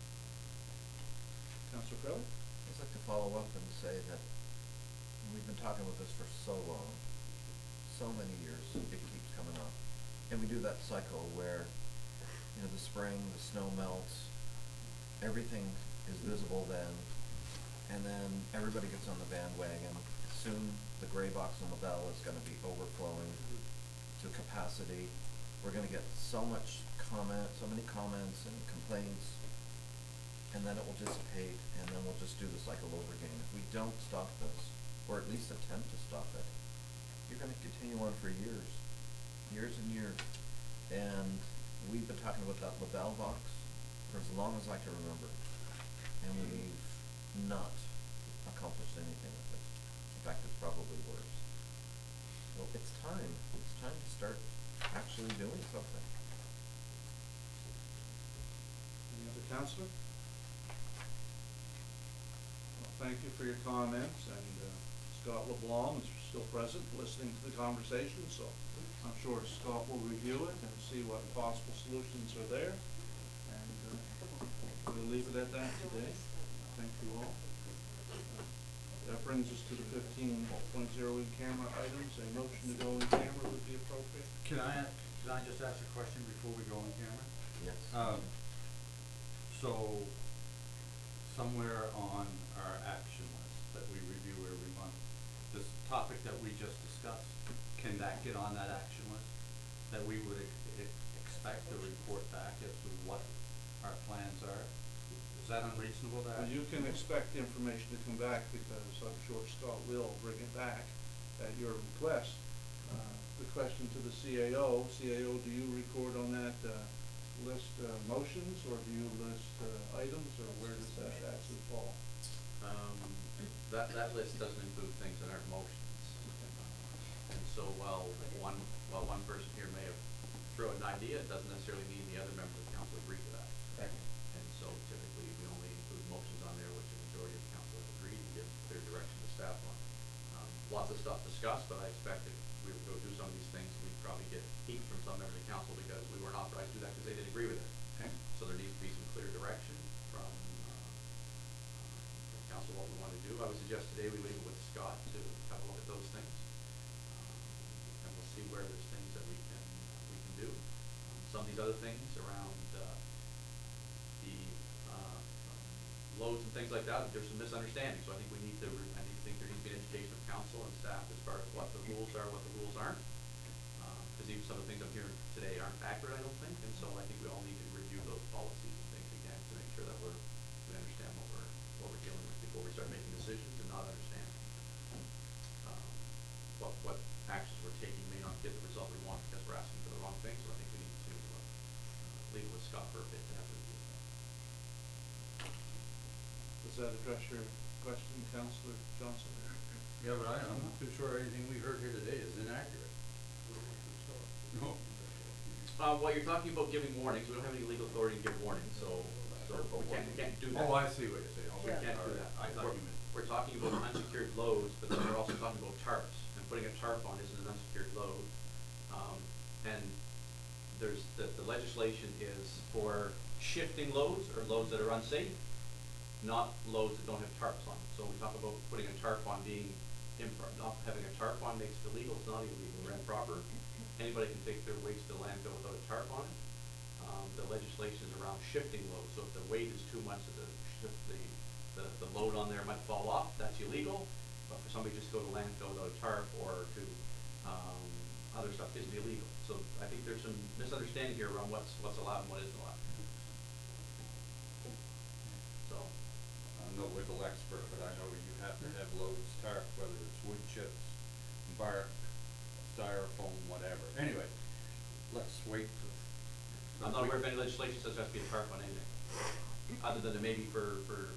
Councilor Crowley? I'd just like to follow up and say that we've been talking about this for so long. So so many years, it keeps coming up. And we do that cycle where, you know, the spring, the snow melts, everything is visible then, and then everybody gets on the bandwagon. Soon, the gray box on LaBelle is gonna be overflowing to capacity. We're gonna get so many comments and complaints, and then it will dissipate, and then we'll just do the cycle over again. If we don't stop this, or at least attempt to stop it, you're gonna continue on for years and years. And we've been talking about that LaBelle box for as long as I can remember, and we've not accomplished anything with it. In fact, it's probably worse. Well, it's time to start actually doing something. Any other counselor? Well, thank you for your comments, and Scott LeBlanc is still present, listening to the conversation, so I'm sure Scott will review it and see what possible solutions are there. And we'll leave it at that today. Thank you all. That brings us to the 15.0 in-camera items. A motion to go in camera would be appropriate. Can I just ask a question before we go on camera? Yes. So, somewhere on our action list that we review every month, this topic that we just discussed, can that get on that action list? That we would expect a report back as to what our plans are? Is that unreasonable to Well, ask? you can expect information to come back, because I'm sure Scott will bring it back at your request. The question to the CAO, do you record on that list motions, or do you list items, or where does that actually fall? That list doesn't include things that aren't motions. And so while one person here may have thrown an idea, it doesn't necessarily mean the other members of the council agree to that. And so typically we only include motions on there which a majority of the council have agreed and give clear direction to staff on. Lots of stuff discussed, but I expect if we were to go through some of these things, we'd probably get heat from some members of the council because we weren't authorized to do that because they didn't agree with it. Okay. So there needs to be some clear direction from council what we want to do. I would suggest today we leave it with Scott to have a look at those things. And we'll see where there's things that we can do. Some of these other things around the loads and things like that, there's some misunderstanding. So I think there needs to be an education of council and staff as far as what the rules are, what the rules aren't. Because even some of the things I'm hearing today aren't accurate, I don't think. And so I think we all need to review those policies and things again to make sure that we understand what we're dealing with before we start making decisions and not understand what actions we're taking may not get the result we want because we're asking for the wrong thing. So I think we need to leave it with Scott for a bit to have to review that. Does that address your question, Councillor Johnson? Yeah, but I'm not too sure anything we heard here today is inaccurate. No. Well, you're talking about giving warnings. We don't have any legal authority to give warnings, so we can't do that. Oh, I see what you're saying. We can't do that. I thought you meant. We're talking about unsecured loads, but then we're also talking about tarps, and putting a tarp on isn't an unsecured load. And there's, the legislation is for shifting loads or loads that are unsafe, not loads that don't have tarps on. So we talk about putting a tarp on being not having a tarp on makes it illegal. It's not illegal or improper. Anybody can take their waste to landfill without a tarp on it. The legislation is around shifting loads. So if the weight is too much, the load on there might fall off. That's illegal. But for somebody just to go to landfill without a tarp or to other stuff isn't illegal. So I think there's some misunderstanding here around what's allowed and what isn't allowed. So I'm no legal expert, but I know you have to have loads tarp, whether it's wood chips, bark, styrofoam, whatever. Anyway, let's wait. I'm not aware of any legislation that says there has to be a tarp on anything, other than it may be for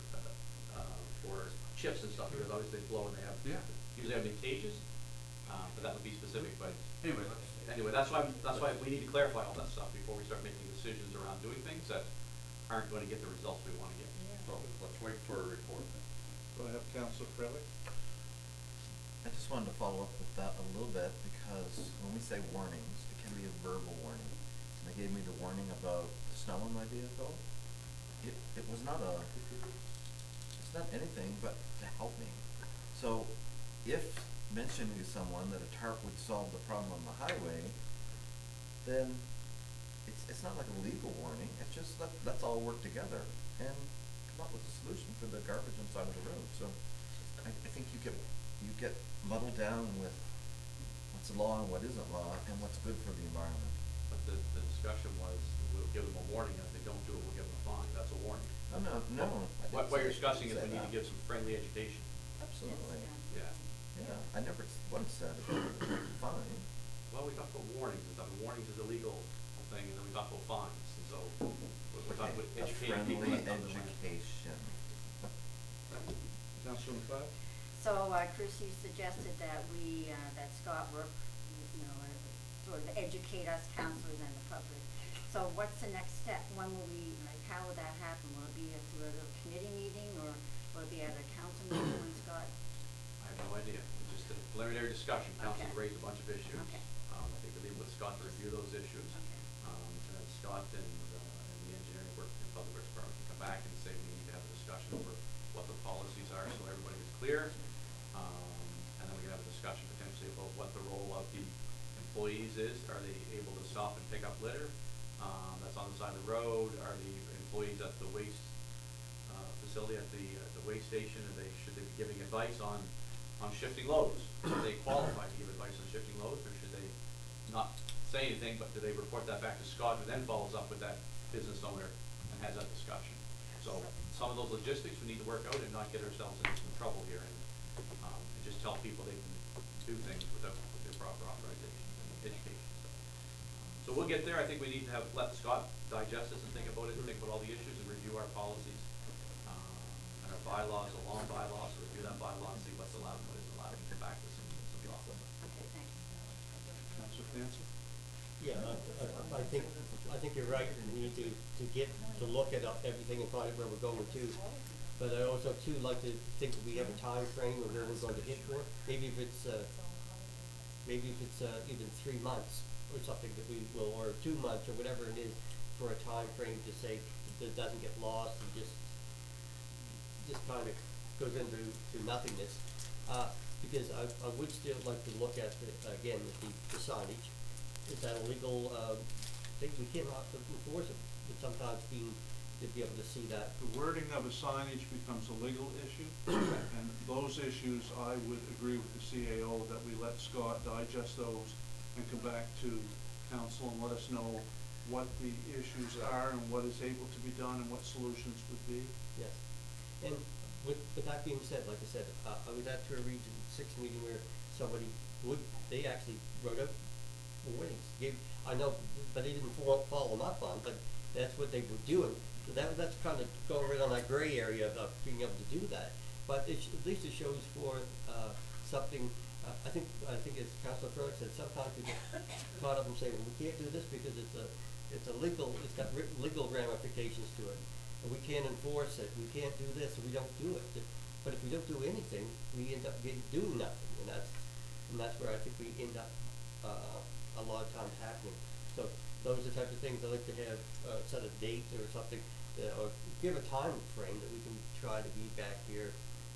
chips and stuff, because obviously they blow and they have, usually have big cages, but that would be specific, but anyway, that's why we need to clarify all that stuff before we start making decisions around doing things that aren't going to get the results we want to get. So let's wait for a report then. Go ahead, Councillor Frederick. I just wanted to follow up with that a little bit, because when we say warnings, it can be a verbal warning. And they gave me the warning about the snow in my vehicle. It was not it's not anything but to help me. So if mentioning to someone that a tarp would solve the problem on the highway, then it's not like a legal warning, it's just let's all work together and come up with a solution for the garbage on the side of the road. So I think you get muddled down with what's law and what isn't law and what's good for the environment. But the discussion was, we'll give them a warning, if they don't do it, we'll give them a fine, that's a warning. No. I What didn't you're say- discussing is say we need to that. give some friendly education. Absolutely. Yeah. Yeah, I never once said fine. Well, we talked about warnings, and stuff. Warnings is a legal thing, and then we talked about fines, and so we're talking about A educating people. friendly that's under the land. education. Councilor McLeod? So, Chris, you suggested that we, that Scott work, you know, sort of educate us counselors and the public. So what's the next step? When will we, like, how will that happen? Will it be through a committee meeting, or will it be at a council meeting when Scott? I have no idea, it's just a preliminary discussion, council Okay. raised a bunch of issues. Okay. I think we leave with Scott to review those issues. Okay. And then Scott and the engineering work and public works department can come back and say we need to have a discussion over what the policies are, so everybody is clear. And then we can have a discussion potentially about what the role of the employees is. Are they able to stop and pick up litter, that's on the side of the road? Are the employees at the waste, facility at the waste station, should they be giving advice on shifting loads? Are they qualified to give advice on shifting loads, or should they not say anything, but do they report that back to Scott, who then follows up with that business owner and has that discussion? So some of those logistics we need to work out and not get ourselves into some trouble here, and just tell people they can do things without their proper authorization and education. So we'll get there. I think we need to let Scott digest this and think about it, and think about all the issues and review our policies. And our bylaws, the long bylaws, so review that bylaw and see what's allowed and what isn't allowed, and come back with some thoughts. Okay, thank you. Councilor Clancy? Yeah, I think you're right, we need to look at everything and find out where we're going to. But I also too like to think that we have a time frame of where we're going to hit for. Maybe if it's even 3 months or something that we will, or 2 months or whatever it is, for a time frame to say that it doesn't get lost and just kind of goes into nothingness. Because I would still like to look at again the signage. Is that a legal thing? We cannot enforce it, but sometimes to be able to see that. The wording of a signage becomes a legal issue, and those issues, I would agree with the CAO that we let Scott digest those and come back to council and let us know what the issues are and what is able to be done and what solutions would be. Yes. And with that being said, like I said, I was at a Region 6 meeting where they actually wrote up warnings. I know, but they didn't follow them up on, but that's what they were doing. So that's kind of going right on that gray area of being able to do that. But at least it shows for something. I think as Councilor Furlick said, sometimes we get caught up and say, well, we can't do this because it's got legal ramifications to it. And we can't enforce it. We can't do this, and we don't do it. But if we don't do anything, we end up doing nothing, and that's where I think we end up a lot of times happening. So those are the types of things I like to have set a date or something, or give a time frame that we can try to be back here.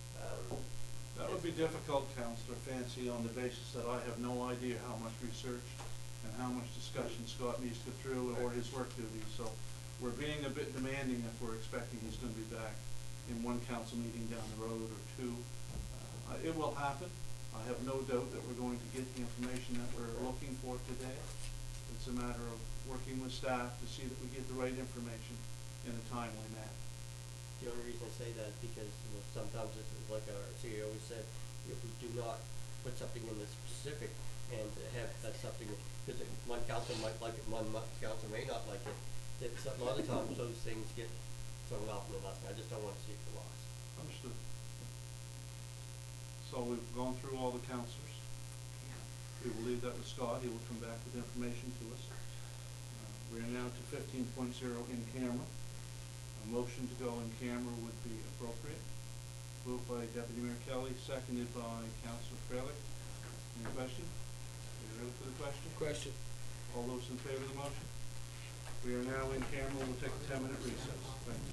That would be difficult, Councillor Fancy, on the basis that I have no idea how much research and how much discussion Scott needs to go through or his work duties. So we're being a bit demanding if we're expecting he's going to be back in one council meeting down the road or two. It will happen. I have no doubt that we're going to get the information that we're looking for today. It's a matter of working with staff to see that we get the right information in a timely manner. The only reason I say that is because sometimes it's like our CEO always said, if we do not put something in the specific and have that something, because one council might like it, one council may not like it, that a lot of times those things get thrown off into nothing. I just don't want to see it for loss. Understood. So we've gone through all the councillors. We will leave that with Scott. He will come back with information to us. We are now to 15.0 in camera. A motion to go in camera would be appropriate. Moved by Deputy Mayor Kelly, seconded by Councillor Freilich. Any question? Are you ready for the question? Question. All those in favor of the motion? We are now in camera. We'll take a 10-minute recess. Thank you.